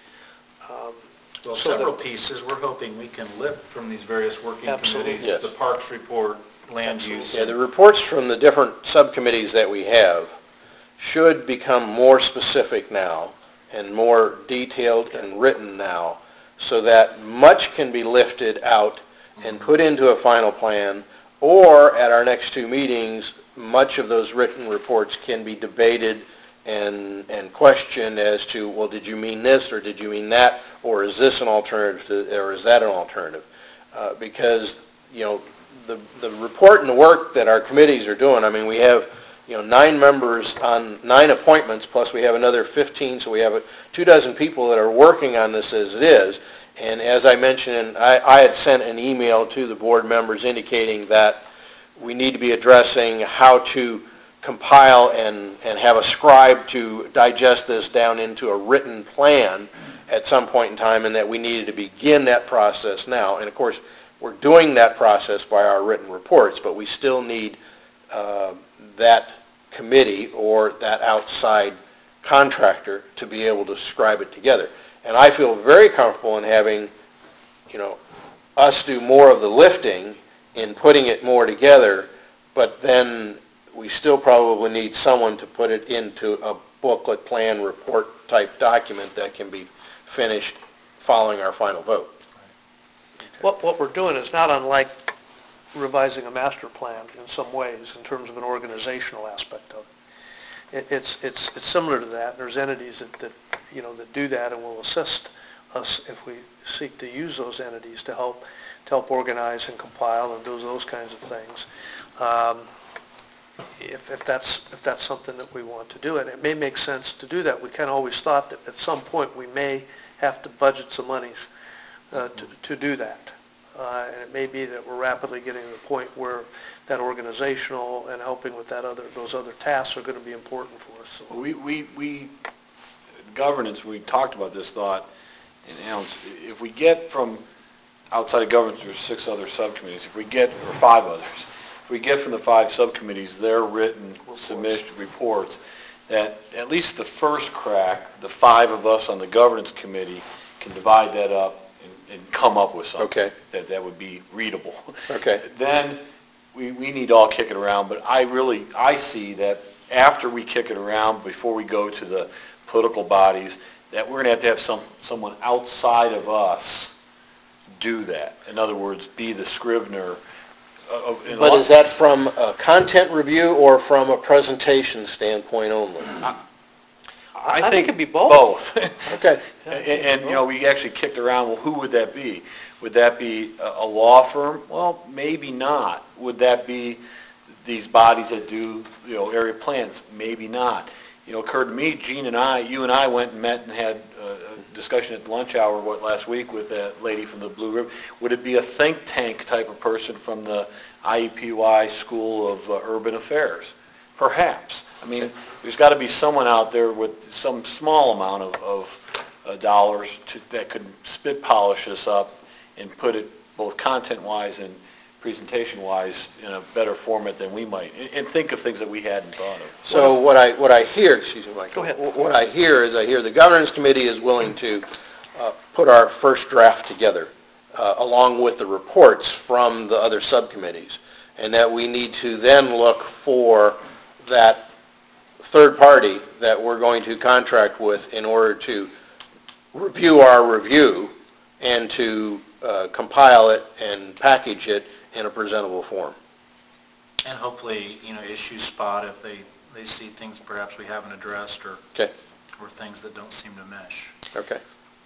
well, several pieces we're hoping we can lift from these various working committees. Yes. The Parks Report, land use. Yeah, the reports from the different subcommittees that we have should become more specific now and more detailed and written now, so that much can be lifted out and put into a final plan, or at our next two meetings, much of those written reports can be debated and questioned as to, well, did you mean this, or did you mean that, or is this an alternative, or is that an alternative? Because, the report and the work that our committees are doing, I mean, we have, 9 members on 9 appointments, plus we have another 15, so we have 24 people that are working on this as it is. And as I mentioned, I had sent an email to the board members indicating that we need to be addressing how to compile and have a scribe to digest this down into a written plan at some point in time, and that we needed to begin that process now. And of course, we're doing that process by our written reports, but we still need that committee or that outside contractor to be able to scribe it together. And I feel very comfortable in having, us do more of the lifting in putting it more together, but then we still probably need someone to put it into a booklet, plan, report type document that can be finished following our final vote. What we're doing is not unlike revising a master plan in some ways in terms of an organizational aspect of it. It's similar to that. There's entities that do that and will assist us if we seek to use those entities to help organize and compile and do those kinds of things. If that's something that we want to do, and it may make sense to do that. We kind of always thought that at some point we may have to budget some monies to do that. And it may be that we're rapidly getting to the point where that organizational and helping with those other tasks are going to be important for us. So We governance, we talked about this thought, and if we get from outside of governance, there's 6 other subcommittees, or 5 others, if we get from the 5 subcommittees their written submission reports, that at least the first crack, the 5 of us on the governance committee can divide that up and come up with something that would be readable. Okay. Then we need to all kick it around, but I see that after we kick it around, before we go to the political bodies, that we're going to have someone outside of us do that. In other words, be the scrivener. But is that from a content review or from a presentation standpoint only? I think it'd be both. Okay. And we actually kicked around, well, who would that be? Would that be a law firm? Well, maybe not. Would that be these bodies that do, area plans? Maybe not. It occurred to me, you and I went and met and had a discussion at the lunch hour, last week with that lady from the Blue Ribbon. Would it be a think tank type of person from the IEPY School of Urban Affairs? Perhaps. I mean, there's got to be someone out there with some small amount of dollars that could spit polish this up and put it both content-wise and presentation-wise in a better format than we might, and think of things that we hadn't thought of. So what I hear, excuse me, Mike. Go ahead. What I hear the governance committee is willing to put our first draft together along with the reports from the other subcommittees, and that we need to then look for that third party that we're going to contract with in order to review our review and to compile it and package it in a presentable form. And hopefully, issue spot if they see things perhaps we haven't addressed or things that don't seem to mesh. Okay.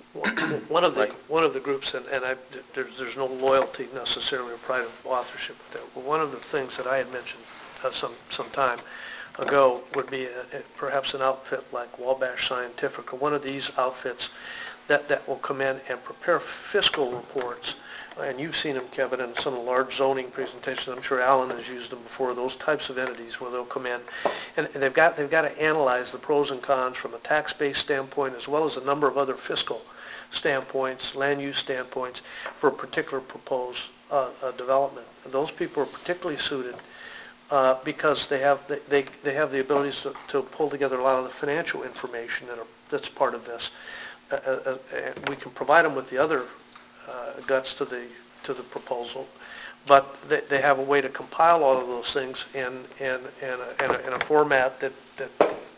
One of the groups, and there's no loyalty necessarily or pride of authorship with that, but one of the things that I had mentioned some time ago would be perhaps an outfit like Wabash Scientific or one of these outfits that will come in and prepare fiscal reports. And you've seen them, Kevin, in some of the large zoning presentations. I'm sure Alan has used them before. Those types of entities where they'll come in, and they've got to analyze the pros and cons from a tax-based standpoint as well as a number of other fiscal standpoints, land use standpoints for a particular proposed development. And those people are particularly suited because they have the abilities to pull together a lot of the financial information that's part of this. We can provide them with the other guts to the proposal, but they have a way to compile all of those things in a format that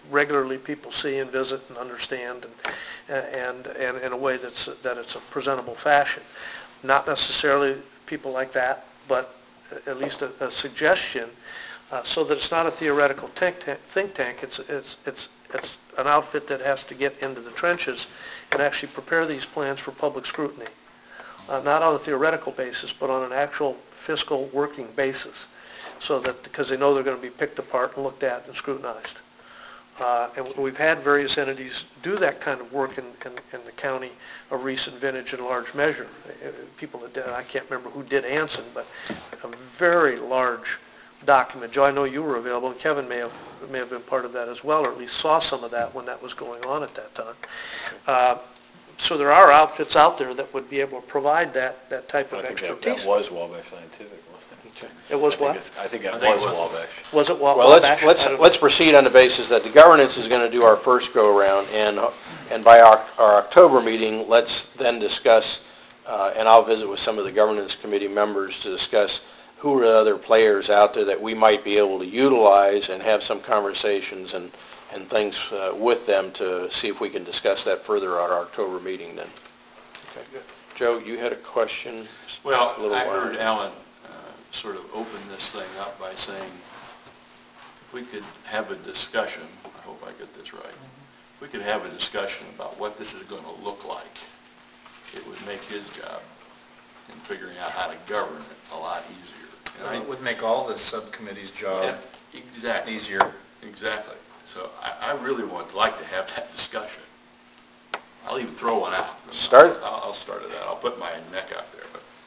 regularly people see and visit and understand, and in a way that it's a presentable fashion. Not necessarily people like that, but at least a suggestion, so that it's not a theoretical think tank. It's an outfit that has to get into the trenches and actually prepare these plans for public scrutiny, not on a theoretical basis, but on an actual fiscal working basis, so that, because they know they're going to be picked apart and looked at and scrutinized. And we've had various entities do that kind of work in the county of recent vintage in large measure. People that did, I can't remember who did Anson, but a very large document. Joe, I know you were available, and Kevin may have been part of that as well, or at least saw some of that when that was going on at that time. So there are outfits out there that would be able to provide that type of I think expertise. that was Wabash Scientific, wasn't it? It was what? I think that was Wabash. Was it Well, Wabash? I don't know. let's proceed on the basis that the governance is going to do our first go-around, and by our October meeting, let's then discuss, and I'll visit with some of the governance committee members to discuss who are the other players out there that we might be able to utilize, and have some conversations and things with them to see if we can discuss that further at our October meeting then. Okay. Joe, you had a question? Well, A little I while. heard Alan sort of open this thing up by saying, if we could have a discussion, I hope I get this right, if we could have a discussion about what this is going to look like, it would make his job in figuring out how to govern it a lot easier. And It would make all the subcommittees' job Yeah, exactly. easier. Exactly. So I really would like to have that discussion. I'll even throw one out. Start. I'll start it out. I'll put my neck out there.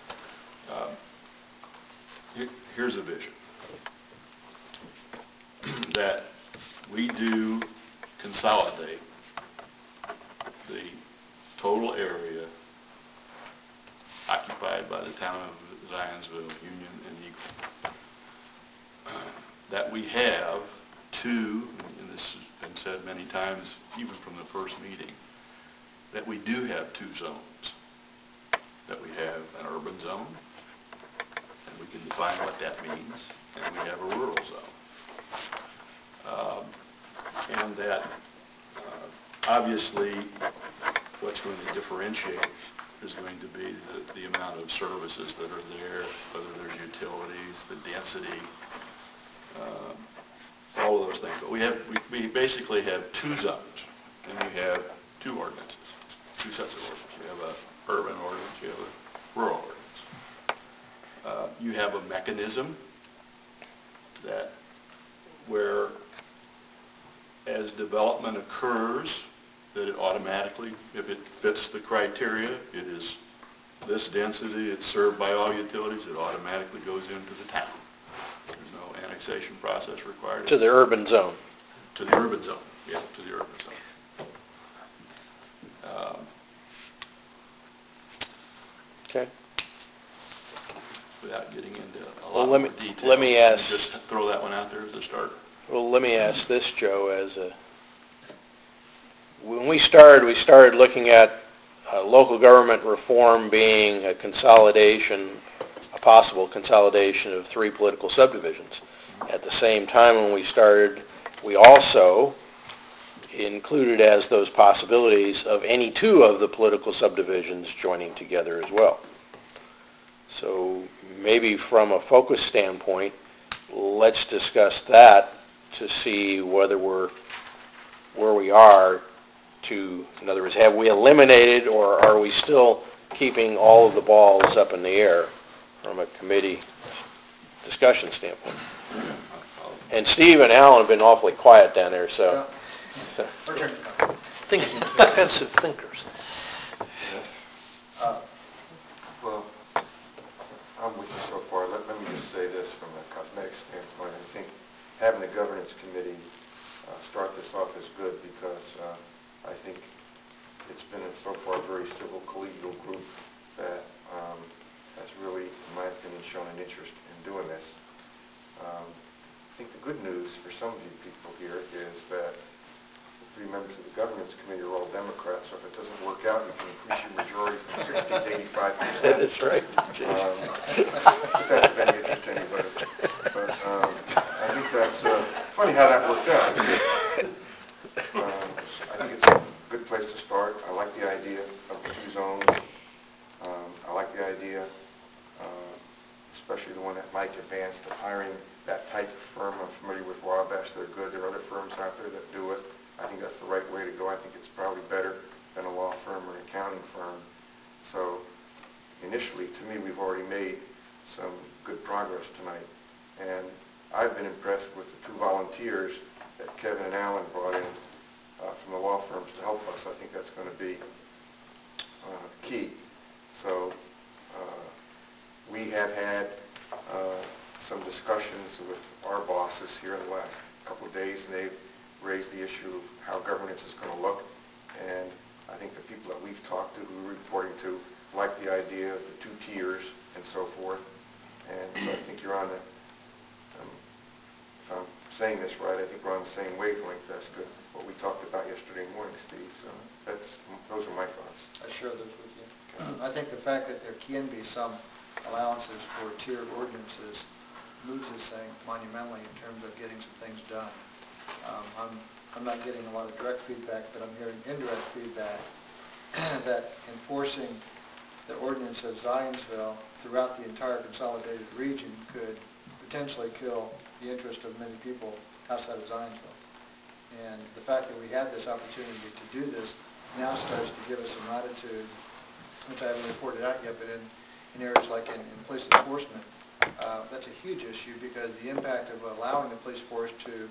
But here's a vision. That we do consolidate the total area occupied by the town of Zionsville, Union, and Eagle. That we have two, and this has been said many times, even from the first meeting, that we do have two zones. That we have an urban zone, and we can define what that means, and we have a rural zone. And that, obviously, what's going to differentiate is going to be the amount of services that are there, whether there's utilities, the density, all of those things. But we basically have two zones, and we have two ordinances, two sets of ordinances. You have an urban ordinance, you have a rural ordinance. You have a mechanism that where as development occurs, that it automatically, if it fits the criteria, it is this density, it's served by all utilities, it automatically goes into the town. There's no annexation process required. To the urban zone. To the urban zone, yeah, to the urban zone. Okay. Without getting into a Well, lot let more me- detail. let me ask- Just throw that one out there as a starter. Well, let me ask this, Joe, when we started looking at local government reform being a consolidation, a possible consolidation of 3 political subdivisions. At the same time when we started, we also included as those possibilities of any 2 of the political subdivisions joining together as well. So maybe from a focus standpoint, let's discuss that to see whether we're where we are to, in other words, have we eliminated or are we still keeping all of the balls up in the air from a committee discussion standpoint? And Steve and Alan have been awfully quiet down there, so. Thinking, defensive thinkers. Well, I'm with you so far. Let me just say this from a cosmetic standpoint. I think having the governance committee start this off is good because I think it's been so far a very civil collegial group that has really, in my opinion, shown an interest in doing this. I think the good news for some of you people here is that the 3 members of the governance committee are all Democrats, so if it doesn't work out, you can increase your majority from 60 to 85%. That's right. If that's of any interest to anybody. But I think that's funny how that worked out. especially the one that Mike advanced of hiring that type of firm. I'm familiar with Wabash. They're good. There are other firms out there that do it. I think that's the right way to go. I think it's probably better than a law firm or an accounting firm. So initially, to me, we've already made some good progress tonight. And I've been impressed with the 2 volunteers that Kevin and Alan brought in from the law firms to help us. I think that's going to be key. So we have had some discussions with our bosses here in the last couple of days, and they've raised the issue of how governance is going to look. And I think the people that we've talked to, who we're reporting to, like the idea of the 2 tiers and so forth. And so I think you're on the, if I'm saying this right, I think we're on the same wavelength as to what we talked about yesterday morning, Steve. So those are my thoughts. I share those with you. I think the fact that there can be some allowances for tiered ordinances moves this thing monumentally in terms of getting some things done. I'm not getting a lot of direct feedback, but I'm hearing indirect feedback that enforcing the ordinance of Zionsville throughout the entire consolidated region could potentially kill the interest of many people outside of Zionsville. And the fact that we have this opportunity to do this now starts to give us some latitude, which I haven't reported out yet, but in areas like in police enforcement, that's a huge issue because the impact of allowing the police force to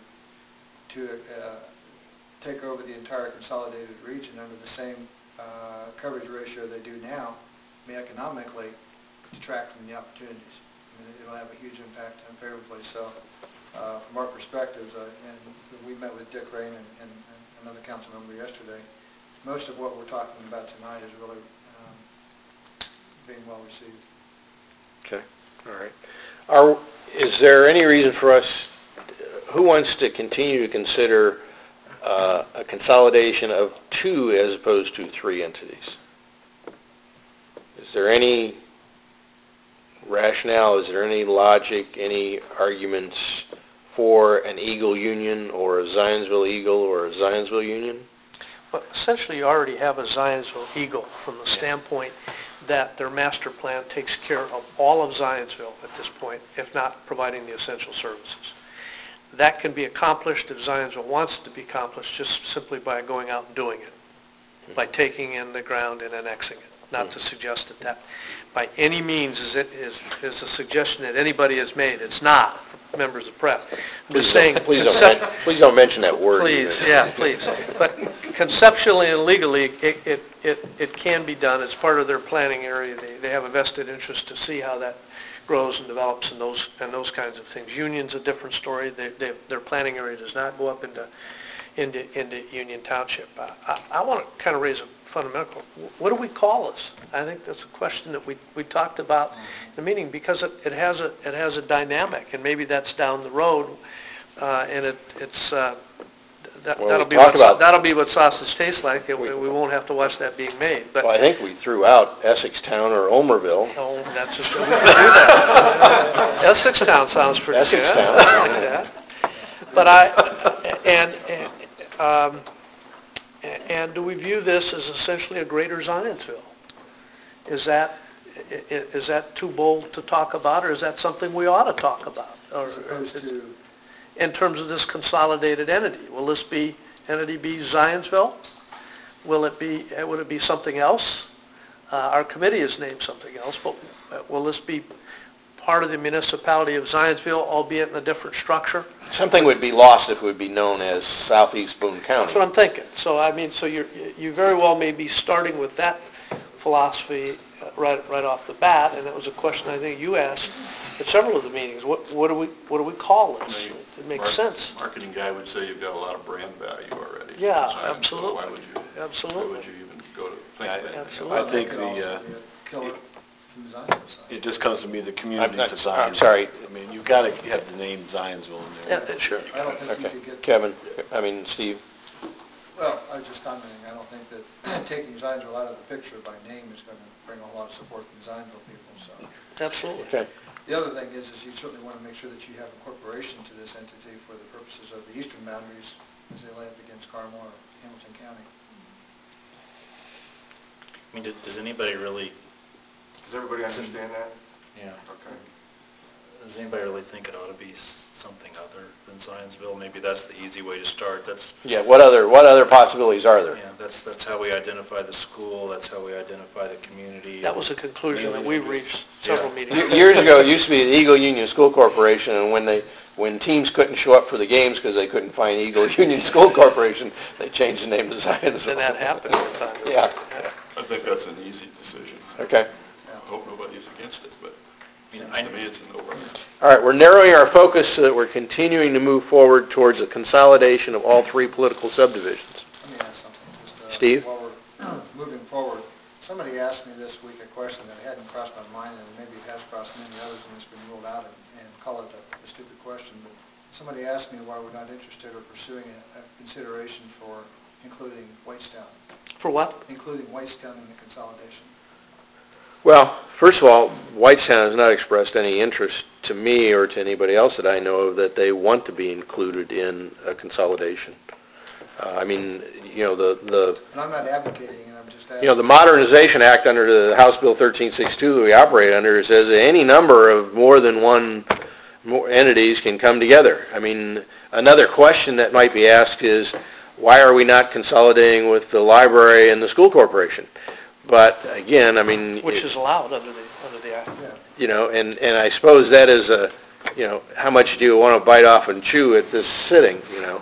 take over the entire consolidated region under the same coverage ratio they do now may economically detract from the opportunities. I mean, it'll have a huge impact unfavorably. So from our perspectives, and we met with Dick Rain and another council member yesterday, most of what we're talking about tonight is really being well received. Okay, all right. Is there any reason for us, who wants to continue to consider a consolidation of 2 as opposed to 3 entities? Is there any rationale, is there any logic, any arguments for an Eagle Union or a Zionsville Eagle or a Zionsville Union? But essentially, you already have a Zionsville Eagle from the standpoint that their master plan takes care of all of Zionsville at this point, if not providing the essential services. That can be accomplished if Zionsville wants it to be accomplished just simply by going out and doing it, by taking in the ground and annexing it. Not to suggest that that by any means is a suggestion that anybody has made. It's not, members of the press. I'm just saying. Please don't mention that word. Please, yeah, please. But conceptually and legally, it can be done. It's part of their planning area. They have a vested interest to see how that grows and develops and those kinds of things. Union's a different story. Their planning area does not go up into Union Township. I want to kind of raise a fundamental. What do we call this? I think that's a question that we talked about in the meeting because it has a dynamic, and maybe that's down the road, and that'll be what sausage tastes like. And we won't have to watch that being made. But well, I think we threw out Essex Town or Omerville. Oh, that's just, we could do that. Essex Town sounds pretty good. Essex Town. Yeah. But and do we view this as essentially a greater Zionsville? Is that too bold to talk about, or is that something we ought to talk about? As opposed to? In terms of this consolidated entity, will this entity be Zionsville? Will it be something else? Our committee has named something else, but will this be part of the municipality of Zionsville, albeit in a different structure? Something would be lost if it would be known as Southeast Boone County. That's what I'm thinking. So I mean, so you very well may be starting with that philosophy right off the bat, and that was a question I think you asked at several of the meetings. What do we call this? It makes sense. Marketing guy would say you've got a lot of brand value already. Yeah, So absolutely. why would you even go to think that? Absolutely. I think It could also be a killer from the Zionsville side. it just comes to me, the communities of Zionsville. I'm sorry. I mean, you've got to have the name Zionsville in there. Yeah, sure. I don't think you Okay. could get... Steve. Well, I was just commenting, I don't think that taking Zionsville out of the picture by name is going to bring a lot of support from the Zionsville people, so. Absolutely. Okay. The other thing is you certainly want to make sure that you have incorporation to this entity for the purposes of the eastern boundaries as they lay up against Carmel or Hamilton County. I mean, does anybody really? Does everybody understand that? Yeah. Okay. Does anybody really think it ought to be something other than Zionsville? Maybe that's the easy way to start. That's, Yeah, what other possibilities are there? yeah, that's how we identify the school, that's how we identify the community. That was a conclusion that we reached several meetings ago. Years ago, it used to be the Eagle Union School Corporation, and when teams couldn't show up for the games because they couldn't find Eagle Union School Corporation, they changed the name to Zionsville. And that happened at the time. Yeah. I think that's an easy decision. Okay. I hope nobody's against it, but it seems to me it's a no-brainer. All right, we're narrowing our focus so that we're continuing to move forward towards a consolidation of all three political subdivisions. Let me ask something. Just, Steve? While we're moving forward, somebody asked me this week a question that hadn't crossed my mind, and maybe it has crossed many others, and it's been ruled out and call it a stupid question, but somebody asked me why we're not interested or pursuing a consideration for including Whitestown, For what? including Whitestown in the consolidation. Well, first of all, Whitestown has not expressed any interest to me or to anybody else that I know of that they want to be included in a consolidation. I mean, you know, And I'm not advocating, and I'm just asking. you know, the Modernization Act under the House Bill 1362 that we operate under says that any number of more than one entities can come together. I mean, another question that might be asked is, why are we not consolidating with the library and the school corporation? But again, I mean... Which is allowed under the act. Yeah. You know, and I suppose that is a, you know, how much do you want to bite off and chew at this sitting, you know?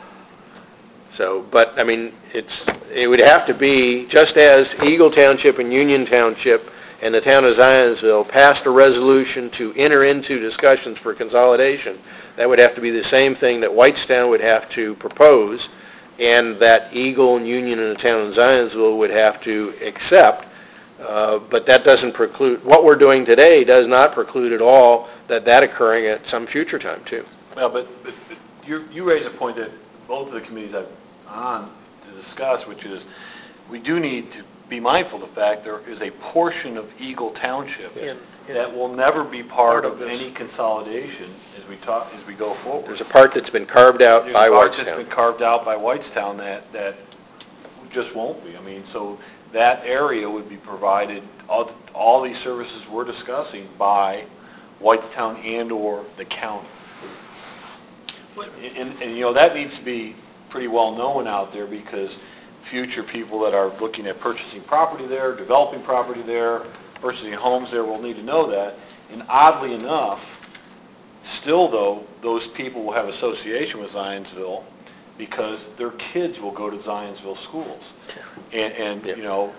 So, but, I mean, it would have to be, just as Eagle Township and Union Township and the town of Zionsville passed a resolution to enter into discussions for consolidation, that would have to be the same thing that Whitestown would have to propose, and that Eagle and Union and the town of Zionsville would have to accept. But that doesn't preclude, what we're doing today does not preclude at all that occurring at some future time, too. Well, but you raise a point that both of the committees are on to discuss, which is we do need to be mindful of the fact there is a portion of Eagle Township that will never be part of any consolidation as we go forward. There's a part that's been carved out by There's a part that's Whitestown. been carved out by Whitestown that just won't be. I mean, so that area would be provided, all these services we're discussing by Whitestown and/or the county. And, you know, that needs to be pretty well known out there because future people that are looking at purchasing property there, developing property there, purchasing homes there will need to know that. And oddly enough, still though, those people will have association with Zionsville because their kids will go to Zionsville schools. And you know,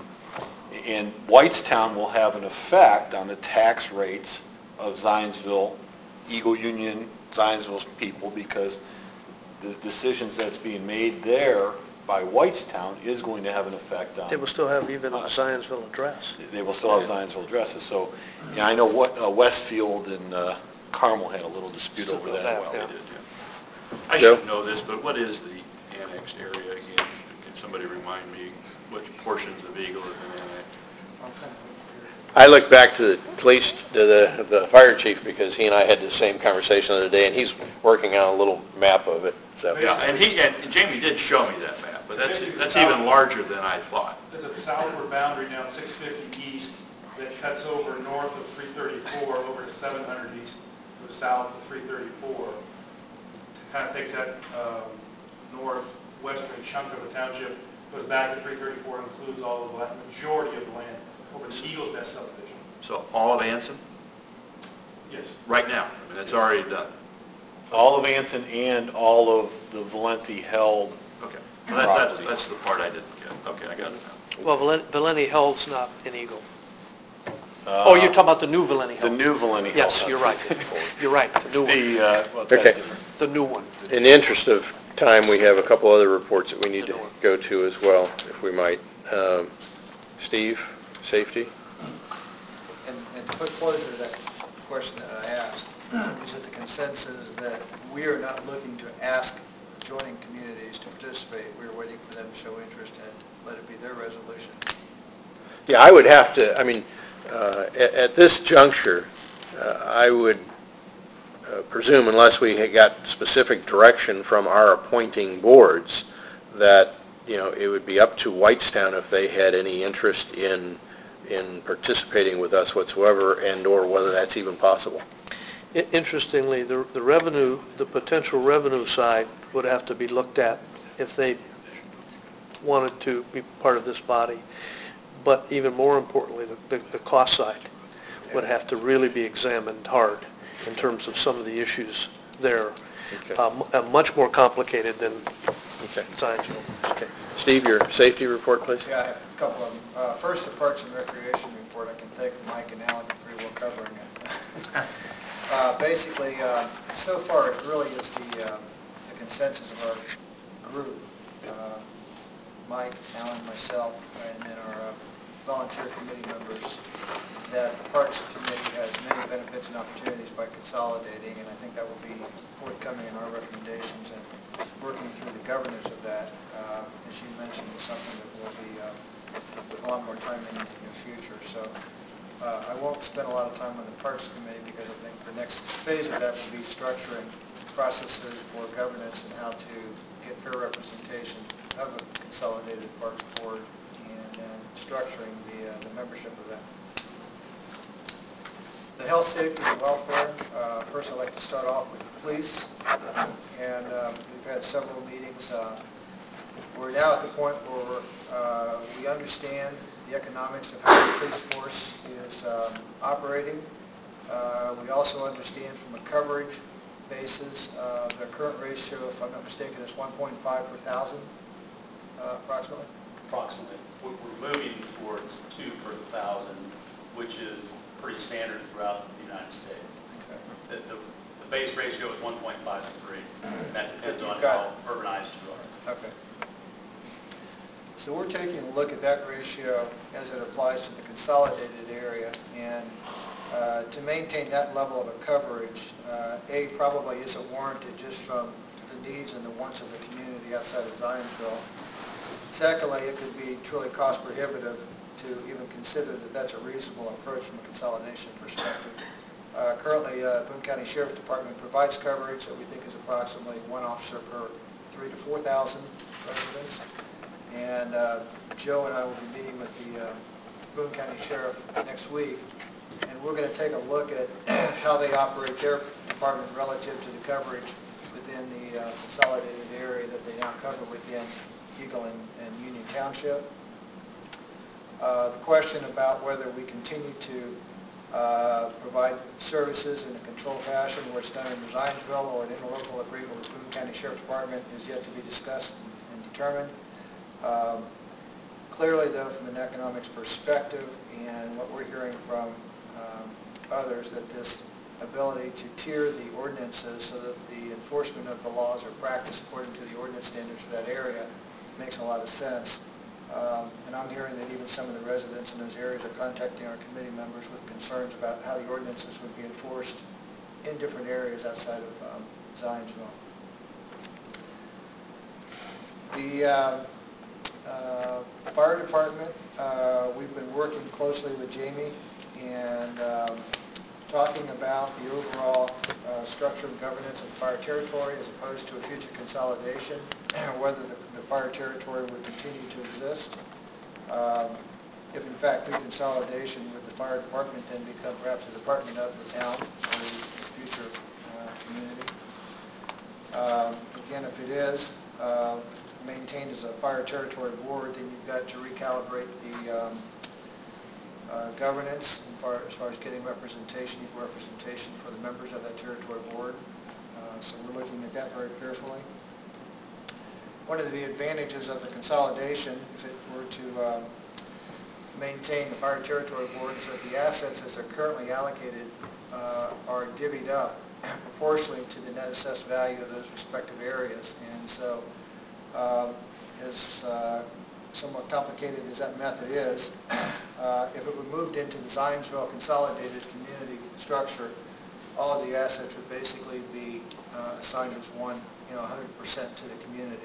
and Whitestown will have an effect on the tax rates of Zionsville, Eagle Union, Zionsville's people, because the decisions that's being made there by Whitestown is going to have an effect on... They will still have even a Zionsville address. They will still have Zionsville addresses. So, yeah, I know what Westfield and Carmel had a little dispute over that. Yeah. They did, yeah. I should know this, but what is the annexed area again? Can somebody remind me which portions of Eagle have been annexed? I look back to the police, to the fire chief, because he and I had the same conversation the other day, and he's working on a little map of it, so. Yeah, and Jamie did show me that map, but that's even larger than I thought. There's a southward boundary down 650 east that cuts over north of 334 over to 700 east, goes south of 334. Kind of takes that northwestern chunk of the township, goes back to 334, and includes all of the majority of the land over to Eagle's Nest subdivision. So all of Anson, Yes. right now, I mean, it's already done. All of Anson and all of the Valenti held. Okay, well, that's the part I didn't get. Okay, I got it now. Well, Valenti Held's not in Eagle. Oh, you're talking about the new Valenti The Held? new Valenti held. Yes, you're right. You're right, the new one. Well, that's Okay. different. The new one. In the interest of time, we have a couple other reports that we need to go to as well, if we might. Steve, safety? And to put closure to that question that I asked, is it the consensus that we are not looking to ask adjoining communities to participate? We're waiting for them to show interest and let it be their resolution? Yeah, I would have to, I mean, at this juncture, I would presume, unless we had got specific direction from our appointing boards, that, you know, it would be up to Whitestown if they had any interest in participating with us whatsoever, and or whether that's even possible. Interestingly, the revenue, the potential revenue side would have to be looked at if they wanted to be part of this body. But even more importantly, the cost side would have to really be examined hard in terms of some of the issues there. Okay. Much more complicated than Okay. Zionsville. Okay. Steve, your safety report, please. Yeah, I have a couple of them. First, the Parks and Recreation report. I can thank Mike and Alan for pretty well covering it. Basically, so far, it really is the consensus of our group, Mike, Alan, myself, and then our volunteer committee members, that the Parks Committee has many benefits and opportunities by consolidating, and I think that will be forthcoming in our recommendations and working through the governance of that. As you mentioned, is something that will be a lot more time in the future. So I won't spend a lot of time on the Parks Committee because I think the next phase of that will be structuring processes for governance and how to get fair representation of a consolidated Parks Board and structuring the membership of that. The health, safety, and welfare. First, I'd like to start off with the police, and we've had several meetings. We're now at the point where we understand the economics of how the police force is operating. We also understand from a coverage basis, the current ratio, if I'm not mistaken, is 1.5 per thousand, approximately. Approximately. We're moving towards 2 per 1,000, which is pretty standard throughout the United States. Okay. The base ratio is 1.5 to 3. That depends on Got how urbanized you are. Okay. So we're taking a look at that ratio as it applies to the consolidated area, and to maintain that level of a coverage, A, probably isn't warranted just from the needs and the wants of the community outside of Zionsville. Secondly, it could be truly cost prohibitive to even consider that that's a reasonable approach from a consolidation perspective. Currently, Boone County Sheriff's Department provides coverage that we think is approximately one officer per 3,000 to 4,000 residents. And Joe and I will be meeting with the Boone County Sheriff next week, and we're going to take a look at how they operate their department relative to the coverage within the consolidated area that they now cover within Eagle and Union Township. The question about whether we continue to provide services in a controlled fashion where it's done in Zionsville or an interlocal agreement with Boone County Sheriff's Department is yet to be discussed and determined. Clearly, though, from an economics perspective and what we're hearing from others, that this ability to tier the ordinances so that the enforcement of the laws are practiced according to the ordinance standards for that area makes a lot of sense. And I'm hearing that even some of the residents in those areas are contacting our committee members with concerns about how the ordinances would be enforced in different areas outside of Zionsville. The fire department, we've been working closely with Jamie and talking about the overall structure and governance of the fire territory as opposed to a future consolidation, whether the fire territory would continue to exist. If in fact through consolidation, would the fire department then become perhaps a department of the town or the future community? Again, if it is maintained as a fire territory board, then you've got to recalibrate the governance as far as getting representation, equal representation for the members of that territory board. So we're looking at that very carefully. One of the advantages of the consolidation, if it were to maintain the fire territory board, is that the assets as they're currently allocated are divvied up proportionally to the net assessed value of those respective areas. And so as somewhat complicated as that method is, if it were moved into the Zionsville consolidated community structure, all of the assets would basically be assigned as one, 100% to the community.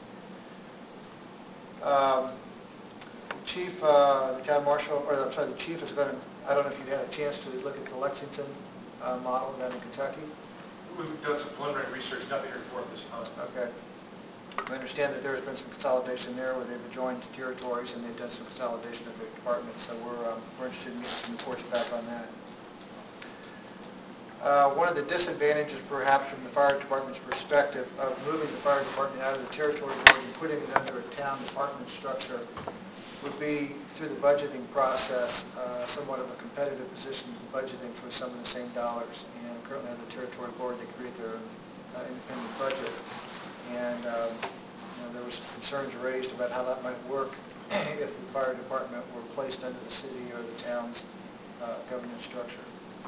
The chief, the town marshal, or I'm sorry, the chief is going to, I don't know if you've had a chance to look at the Lexington model down in Kentucky. We've done some preliminary research, nothing to report this time. Okay. We understand that there has been some consolidation there where they've adjoined territories and they've done some consolidation of their departments, so we're interested in getting some reports back on One of the disadvantages perhaps from the fire department's perspective of moving the fire department out of the territory board and putting it under a town department structure would be through the budgeting process, somewhat of a competitive position budgeting for some of the same dollars. And currently on the territory board, they create their own independent budget. And there was concerns raised about how that might work if the fire department were placed under the city or the town's governance structure.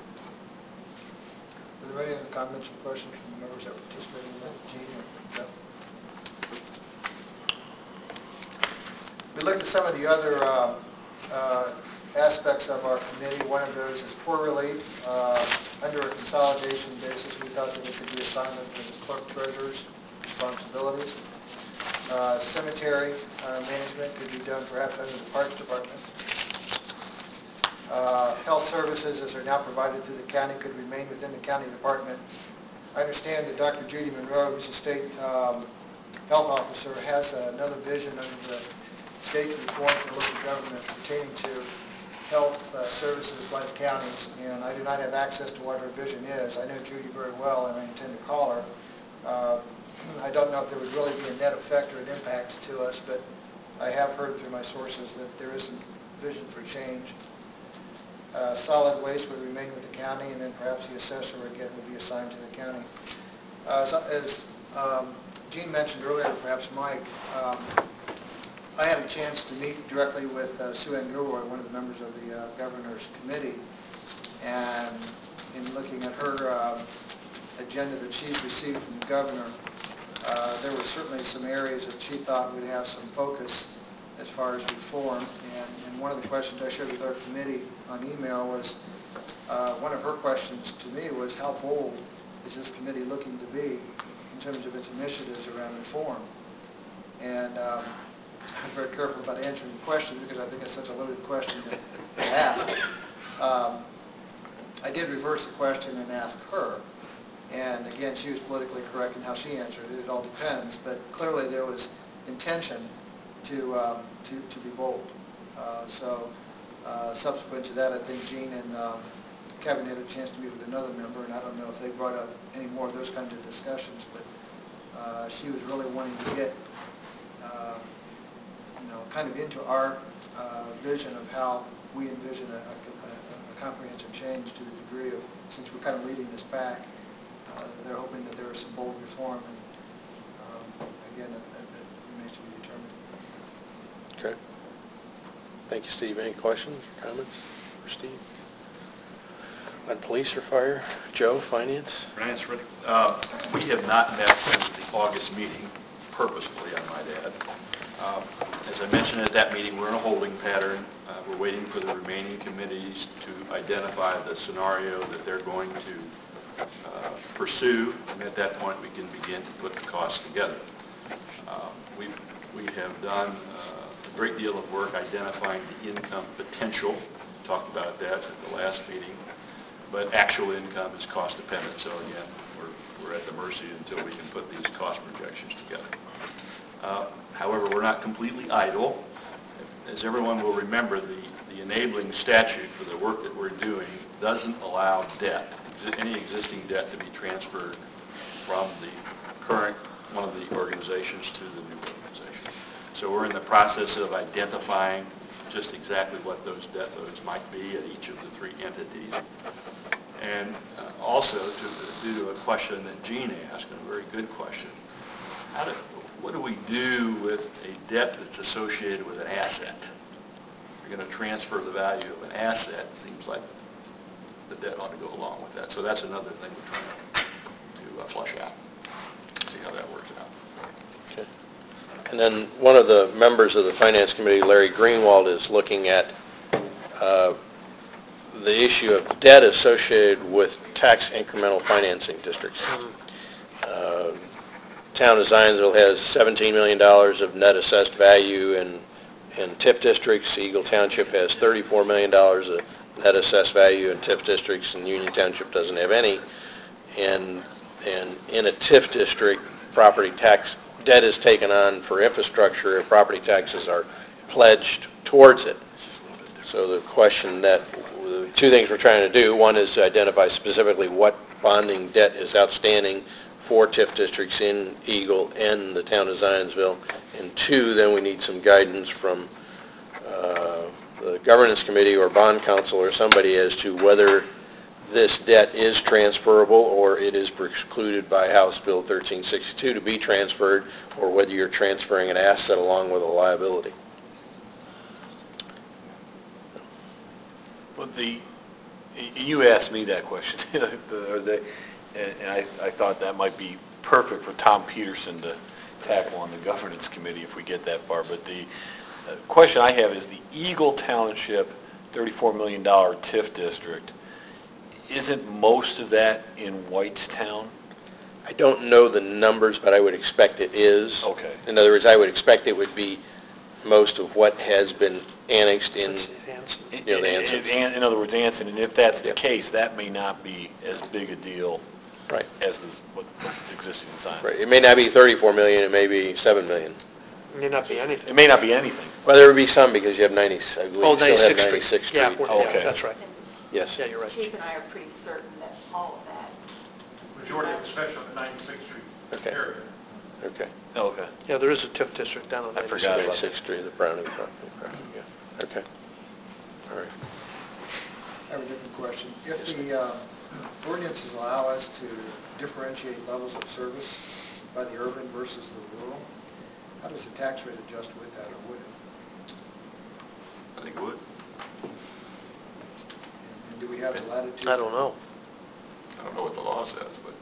Are there any other comments or questions from the members that participated in that? Gene? No? We looked at some of the other aspects of our committee. One of those is poor relief. Under a consolidation basis, we thought that it could be assigned to the clerk treasurer's responsibilities. Cemetery management could be done perhaps under the Parks Department. Health services, as are now provided through the county, could remain within the county department. I understand that Dr. Judy Monroe, who's the state health officer, has another vision under the state's reform for local government pertaining to health services by the counties, and I do not have access to what her vision is. I know Judy very well, and I intend to call her. I don't know if there would really be a net effect or an impact to us, but I have heard through my sources that there is some vision for change. Solid waste would remain with the county, and then perhaps the assessor again would be assigned to the county. As Gene mentioned earlier, perhaps Mike, I had a chance to meet directly with Sue Ann Gilroy, one of the members of the governor's committee, and in looking at her agenda that she's received from the governor, there were certainly some areas that she thought would have some focus as far as reform. And one of the questions I shared with our committee on email was, one of her questions to me was, how bold is this committee looking to be in terms of its initiatives around reform? And I'm very careful about answering the question because I think it's such a loaded question to ask. I did reverse the question and ask her. And again, she was politically correct in how she answered it. It all depends. But clearly there was intention to be bold. Subsequent to that, I think Gene and Kevin had a chance to meet with another member, and I don't know if they brought up any more of those kinds of discussions, but she was really wanting to get kind of into our vision of how we envision a comprehensive change to the degree of, since we're kind of leading this back, they're hoping that there is some bold reform, and again, it remains to be determined. Okay. Thank you, Steve. Any questions, comments for Steve? On police or fire? Joe, finance? Finance, we have not met since the August meeting, purposefully, I might add. As I mentioned at that meeting, we're in a holding pattern. We're waiting for the remaining committees to identify the scenario that they're going to pursue, and at that point we can begin to put the costs together. We have done a great deal of work identifying the income potential. We talked about that at the last meeting, but actual income is cost dependent, so again, we're at the mercy until we can put these cost projections together. However, we're not completely idle. As everyone will remember, the enabling statute for the work that we're doing doesn't allow debt, any existing debt, to be transferred from the current one of the organizations to the new organization. So we're in the process of identifying just exactly what those debt loads might be at each of the three entities. And also, due to a question that Gene asked, and a very good question, what do we do with a debt that's associated with an asset? If you're going to transfer the value of an asset, it seems like the debt ought to go along with that. So that's another thing we're trying to flush out, see how that works out. Okay. And then one of the members of the Finance Committee, Larry Greenwald, is looking at the issue of debt associated with tax incremental financing districts. Town of Zionsville has $17 million of net assessed value in TIF districts. Eagle Township has $34 million of net assessed value in TIF districts, and Union Township doesn't have any. And in a TIF district, property tax debt is taken on for infrastructure, and property taxes are pledged towards it. So the question that the two things we're trying to do. One is to identify specifically what bonding debt is outstanding for TIF districts in Eagle and the town of Zionsville. And two, then we need some guidance from the governance committee or bond council or somebody as to whether this debt is transferable or it is precluded by House Bill 1362 to be transferred, or whether you're transferring an asset along with a liability. Well, you asked me that question, and I thought that might be perfect for Tom Peterson to tackle on the governance committee if we get that far. But the question I have is the Eagle Township $34 million TIF district, isn't most of that in Whitestown? I don't know the numbers, but I would expect it is. Okay. In other words, I would expect it would be most of what has been annexed in, the Anson. In other words, Anson, and if that's the Yep. case, that may not be as big a deal Right. as what's existing in Zion. Right. It may not be 34 million, it may be 7 million. It may not be anything. It may not be anything. Well, there would be some because you have 90, I believe Oh, you still have 96th 96th Street. Yeah, Okay. that's right. Yes. Yeah, you're right. Chief and I are pretty certain that all of that. Majority of especially on the 96th Street Okay. area. Okay. Okay. Yeah, there is a TIF district down on I 96th. forgot about 96th Street, the Browning property. Yeah. Okay. All right. I have a different question. If the ordinances allow us to differentiate levels of service by the urban versus the rural, how does the tax rate adjust with that, or would it? I think it would. And do we have the latitude? I don't know. I don't know what the law says, but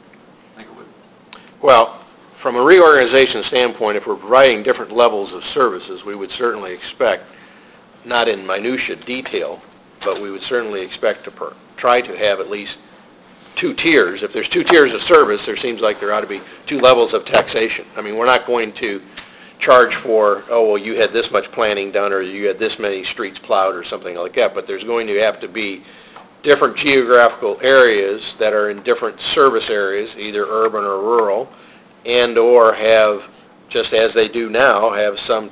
I think it would. Well, from a reorganization standpoint, if we're providing different levels of services, we would certainly expect, not in minutia detail, but we would certainly expect to try to have at least 2 tiers. If there's 2 tiers of service, there seems like there ought to be 2 levels of taxation. I mean, we're not going to charge for, oh, well, you had this much planning done, or you had this many streets plowed, or something like that, but there's going to have to be different geographical areas that are in different service areas, either urban or rural, and or have, just as they do now, have some,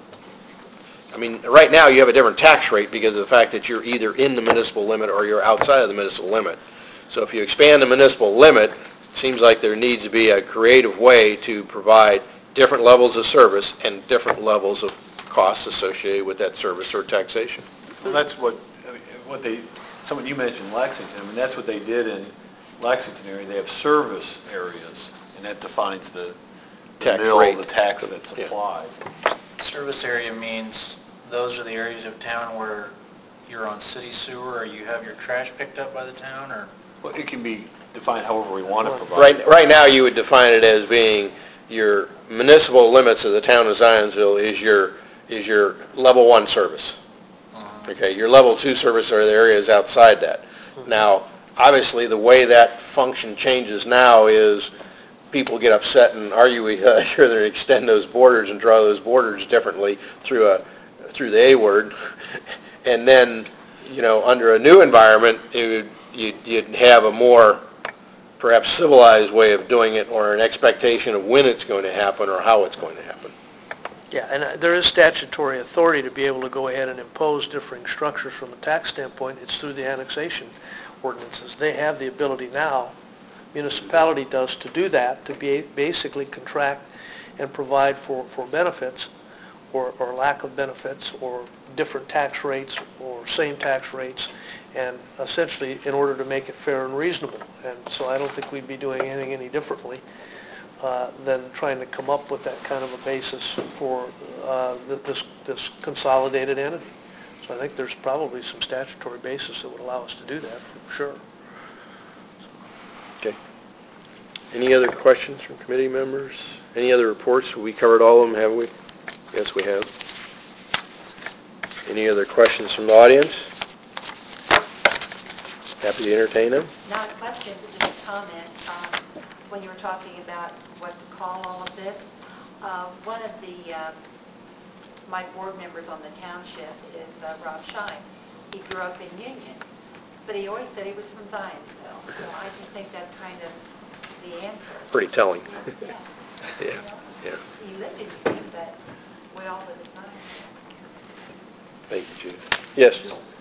I mean, right now you have a different tax rate because of the fact that you're either in the municipal limit or you're outside of the municipal limit. So if you expand the municipal limit, it seems like there needs to be a creative way to provide different levels of service and different levels of costs associated with that service or taxation. Well, that's what someone you mentioned Lexington, I mean, that's what they did in Lexington area. They have service areas, and that defines the Tax mill, rate. the tax that's Yeah. applied. Service area means those are the areas of town where you're on city sewer, or you have your trash picked up by the town, or? Well, it can be defined however we want to provide. Right now, you would define it as being your municipal limits of the town of Zionsville is your level 1 service. Okay, your level 2 service are the areas outside that. Now, obviously, the way that function changes now is people get upset and argue with each other to extend those borders and draw those borders differently through the A word. And then, under a new environment, you'd have a more perhaps civilized way of doing it, or an expectation of when it's going to happen or how it's going to happen. Yeah, and there is statutory authority to be able to go ahead and impose differing structures from a tax standpoint. It's through the annexation ordinances. They have the ability now, municipality does, to do that, to be basically contract and provide for benefits or lack of benefits or different tax rates or same tax rates, and essentially in order to make it fair and reasonable. And so I don't think we'd be doing anything any differently than trying to come up with that kind of a basis for this consolidated entity. So I think there's probably some statutory basis that would allow us to do that, for sure. Okay. Any other questions from committee members? Any other reports? We covered all of them, have we? Yes, we have. Any other questions from the audience? Happy to entertain them. Not a question, but just a comment. When you were talking about what to call all of this, one of my board members on the township is Rob Shine. He grew up in Union, but he always said he was from Zionsville. So I just think that's kind of the answer. Pretty telling. Yeah. Yeah, You know, yeah. He lived in Union, but we all live in Zionsville. Thank you, Judith. Yes?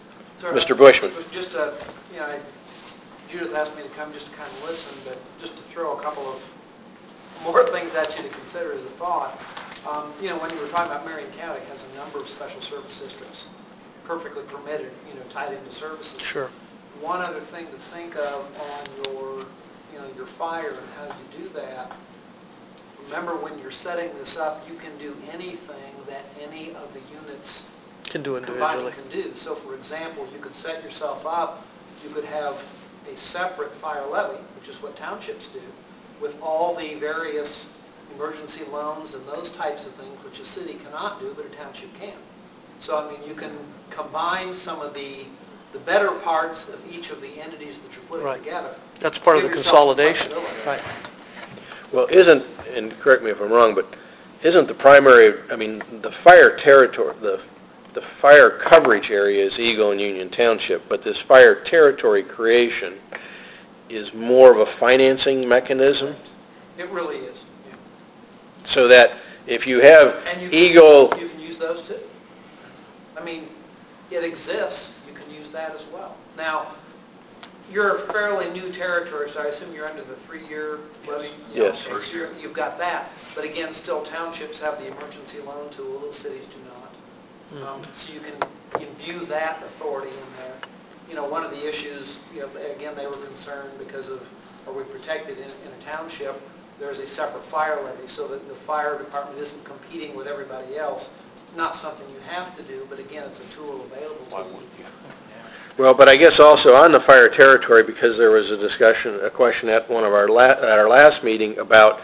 Mr. Bushman. Just you know, Judith asked me to come just to kind of listen, but just to throw a couple of more things at you to consider as a thought. You know, when you were talking about Marion County, it has a number of special service districts, perfectly permitted, you know, tied into services. Sure. One other thing to think of on your, you know, your fire and how you do that. Remember, when you're setting this up, you can do anything that any of the units Can do combined individually. can do. So, for example, you could set yourself up. You could have a separate fire levy, which is what townships do, with all the various emergency loans and those types of things, which a city cannot do, but a township can. So, I mean, you can combine some of the better parts of each of the entities that you're putting Right. together. That's part of the Give yourself some consolidation. flexibility. Right. Well, isn't, and correct me if I'm wrong, but isn't the primary, I mean, the fire territory, the fire coverage area is Eagle and Union Township, but this fire territory creation is more of a financing mechanism? It really is. Yeah. So that if you have And you Eagle, you can use those too. I mean, it exists, you can use that as well. Now, you're a fairly new territory, so I assume you're under the 3-year levy? Yes. Okay, so you've got that. But again, still townships have the emergency loan tool, those cities do not. So you can imbue that authority in there. You know, one of the issues, you know, again, they were concerned because of, are we protected in a township? There's a separate fire levy so that the fire department isn't competing with everybody else. Not something you have to do, but again, it's a tool available to you. well, but I guess also on the fire territory, because there was a question at one of our at our last meeting about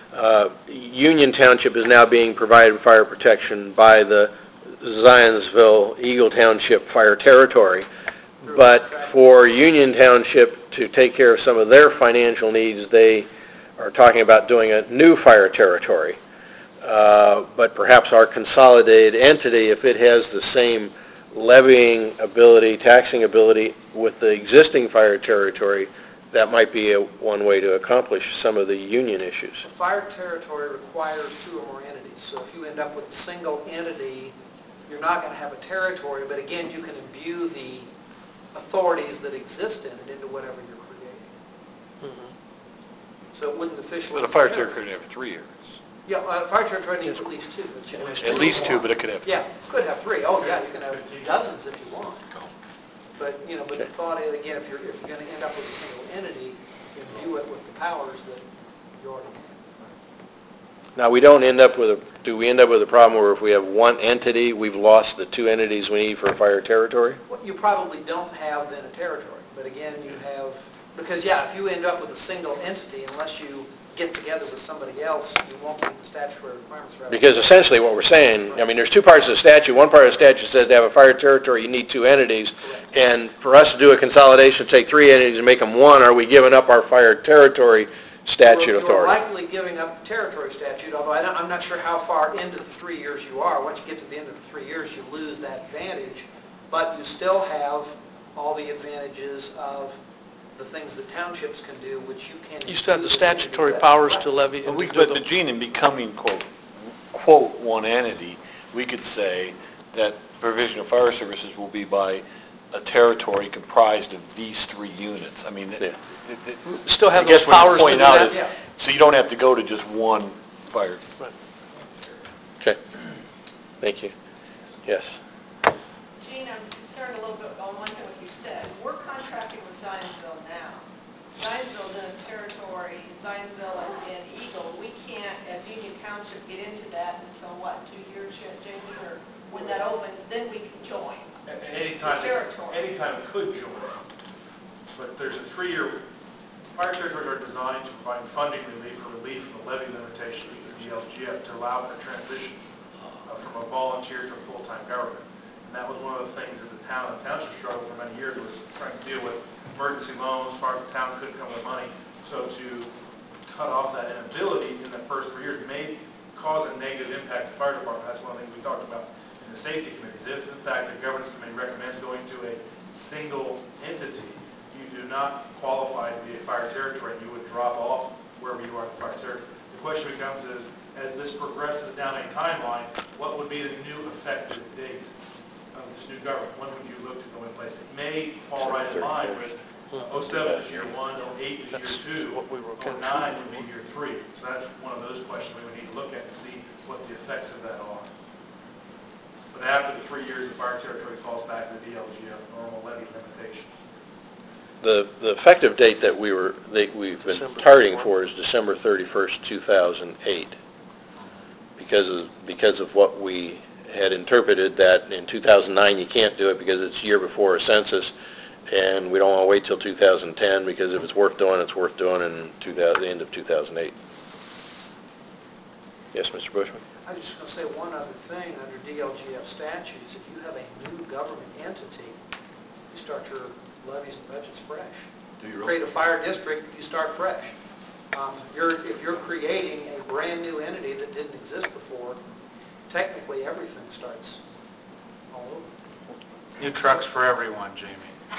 Union Township is now being provided fire protection by the Zionsville Eagle Township Fire Territory. But for Union Township to take care of some of their financial needs, they are talking about doing a new fire territory. But perhaps our consolidated entity, if it has the same levying ability, taxing ability with the existing fire territory, that might be one way to accomplish some of the union issues. The fire territory requires 2 or more entities. So if you end up with a single entity, you're not going to have a territory, but again, you can imbue the authorities that exist in it into whatever you're creating. So it wouldn't officially... But a fire territory could have 3 years. Yeah, a fire territory needs at least 2. But you can have At least 2, but it could have 3. Yeah, could have 3. Oh, yeah, you can have dozens if you want. But, you know, but the thought is, again, if you're going to end up with a single entity, imbue it with the powers that you already have. Now, do we end up with a problem where if we have one entity, we've lost the 2 entities we need for a fire territory? Well, you probably don't have then a territory, but again, you have, because yeah, if you end up with a single entity, unless you get together with somebody else, you won't meet the statutory requirements for... Because essentially what we're saying, I mean, there's 2 parts of the statute. One part of the statute says to have a fire territory, you need 2 entities. And for us to do a consolidation, take 3 entities and make them 1, are we giving up our fire territory statute You're authority? likely giving up the territory statute, although I'm not sure how far into the 3 years you are. Once you get to the end of the 3 years, you lose that advantage, but you still have all the advantages of the things that townships can do, which you can't... You still have the statutory powers to levy. and to do But them. Gene, in becoming, quote, one entity, we could say that provision of fire services will be by a territory comprised of these 3 units. I mean, Still have I guess those what powers you're to do pointing out that. is, Yeah. so you don't have to go to just one fire. Right. Okay. Thank you. Yes. Gene, I'm concerned a little bit on one thing what you said. We're contracting with Zionsville now. Zionsville's in a territory, Zionsville and Eagle. We can't, as Union Township, get into that until what, 2 years yet, Jamie? Or when that opens, then we can join. And anytime, The territory. anytime it could join. But there's a 3-year, fire territories are designed to provide funding relief or relief from the levy limitation of the DLGF to allow for transition from a volunteer to a full-time government. And that was one of the things that the town and township struggled for many years, was trying to deal with emergency loans, as far as the town couldn't come with money. So to cut off that inability in the first 3 years may cause a negative impact to the fire department. That's one of the things we talked about in the safety committees. If in fact the governance committee recommends going to a single entity, you do not qualify to be a fire territory. You would drop off wherever you are in the fire territory. The question becomes is, as this progresses down a timeline, what would be the new effective date of the this new government, when would you look to go in place? It may fall right in line with 07 is year one, 08 is year two, what we were kind of 09 would be year three. So that's one of those questions we would need to look at and see what the effects of that are. But after the 3 years, the fire territory falls back to the DLGF normal levy limitation. The effective date that we've been December targeting 31st. for is December 31st, 2008. Because of what we had interpreted that in 2009 you can't do it because it's year before a census, and we don't want to wait till 2010 because if it's worth doing in the end of 2008. Yes, Mr. Bushman? I was just going to say one other thing. Under DLGF statutes, if you have a new government entity, you start your levies and budgets fresh. Do you really? Create a fire district, you start fresh. If you're creating a brand new entity that didn't exist before, technically everything starts all over. New trucks for everyone, Jamie.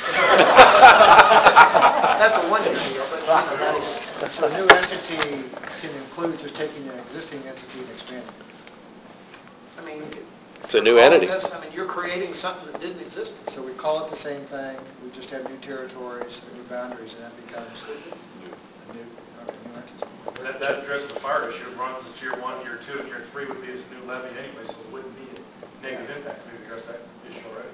That's a one-year deal, but that is, So a new entity can include just taking an existing entity and expanding it. I mean. It's a new calling entity. this, I mean, you're creating something that didn't exist before. So we call it the same thing, we just have new territories, new boundaries, and that becomes a new entity. That addresses the fire issue. As long as it's year one, year two, and year three would be this new levy anyway, so it wouldn't be a negative impact. We address that issue already.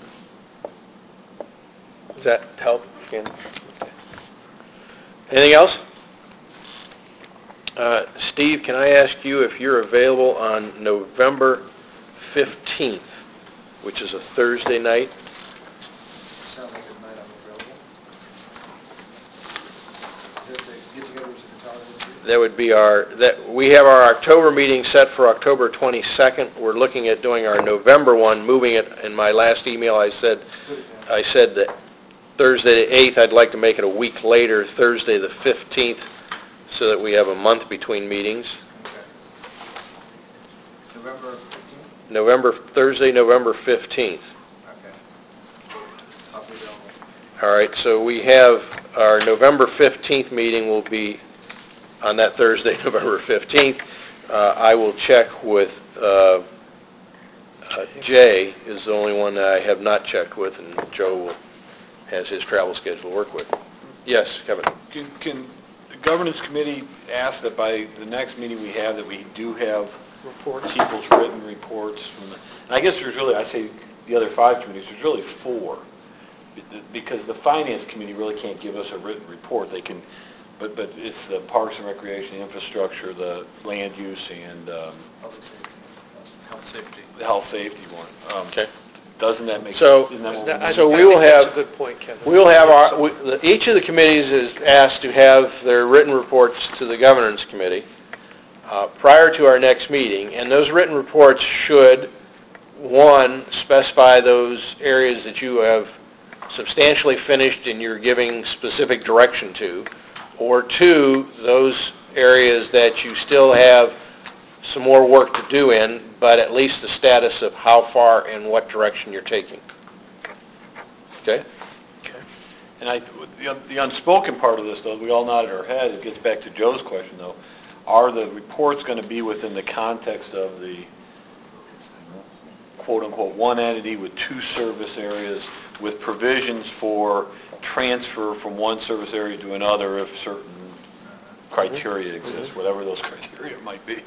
Does that help? Ken? Okay. Anything else? Steve, can I ask you if you're available on November 15th, which is a Thursday night? Sounds like a night I'm available. Is that the get-togethers at the Tower? That would be we have our October meeting set for October 22nd. We're looking at doing our November one, moving it. In my last email, I said that Thursday the 8th, I'd like to make it a week later, Thursday the 15th, so that we have a month between meetings. Okay. November 15th? Thursday, November 15th. Okay. I'll be available. All right, so we have our November 15th meeting will be on that Thursday, November 15th. I will check with, Jay is the only one that I have not checked with, and Joe has his travel schedule to work with. Yes, Kevin? Can the governance committee ask that by the next meeting we have, that we do have people's written reports from the, and I guess there's really, I say the other 5 committees, there's really 4, because the finance committee really can't give us a written report. They can, but it's the Parks and Recreation, Infrastructure, the land use, and Health safety. the health safety one. Okay. Doesn't that make So- sense? Isn't that what we I need? So we think will that's have- a good point, Kevin. We will have each of the committees is asked to have their written reports to the governance committee prior to our next meeting, and those written reports should, 1, specify those areas that you have substantially finished and you're giving specific direction to, or 2, those areas that you still have some more work to do in, but at least the status of how far and what direction you're taking. Okay? And the unspoken part of this, though, we all nodded our head, it gets back to Joe's question, though. Are the reports going to be within the context of the quote-unquote one entity with 2 service areas with provisions for transfer from one service area to another if certain criteria exist, whatever those criteria might be?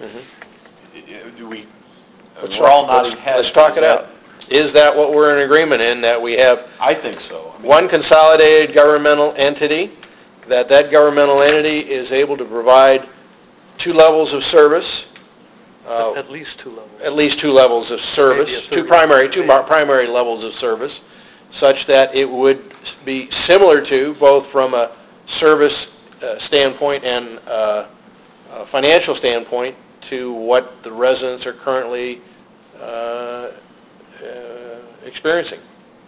Do we, we're all nodding heads. Let's talk it out. Is that what we're in agreement in, that we have I think so. I mean, one consolidated governmental entity, that governmental entity is able to provide 2 levels of service, At least 2 levels. at least 2 levels of service, Maybe a two third. primary levels of service, such that it would be similar to, both from a service standpoint and a financial standpoint, to what the residents are currently experiencing.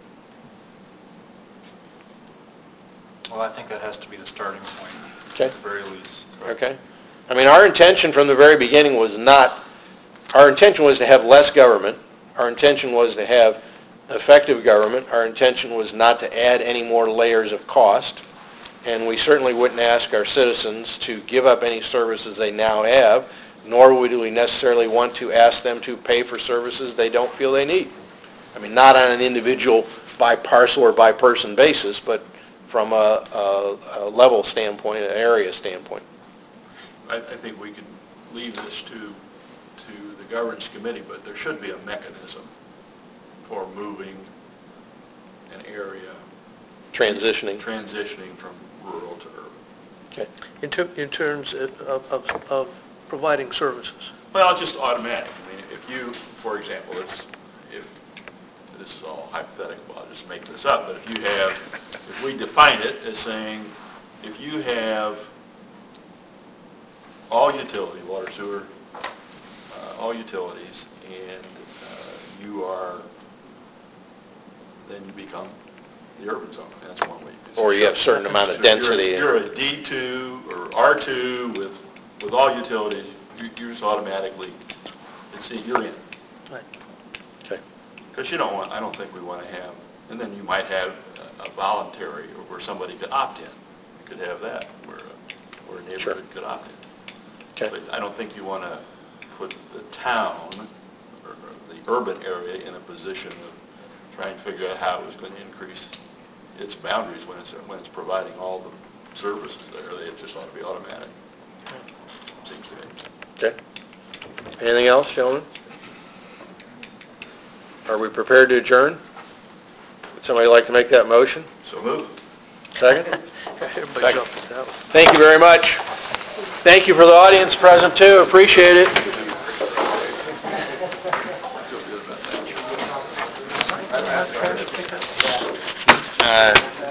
Well, I think that has to be the starting point, Okay. at the very least. Okay? I mean, our intention from the very beginning was to have less government. Our intention was to have effective government. Our intention was not to add any more layers of cost. And we certainly wouldn't ask our citizens to give up any services they now have, nor would we necessarily want to ask them to pay for services they don't feel they need. I mean, not on an individual by parcel or by person basis, but from a level standpoint, an area standpoint. I think we can leave this to the governance committee, but there should be a mechanism for moving an area, Transitioning. transitioning from rural to urban. Okay. In terms of providing services. Well, just automatic. I mean, if you, for example, if this is all hypothetical, I'll just make this up, but if we define it as saying, if you have all utility, water, sewer, all utilities, and then you become the urban zone. That's one way. Or you have a certain amount of density. You're a D2 or R2 with all utilities, you're just automatically, you're in. Right. Okay. Because I don't think we want to have, and then you might have a voluntary, or where somebody could opt in. You could have that, where a neighborhood could opt in. Okay. But I don't think you want to put the town, or the urban area, in a position of trying to figure out how it was going to increase its boundaries when it's providing all the services there. It just ought to be automatic, seems to me. Okay. Anything else, gentlemen? Are we prepared to adjourn? Would somebody like to make that motion? So moved. Second? Everybody jumped at that one. Thank you very much. Thank you for the audience present too, appreciate it.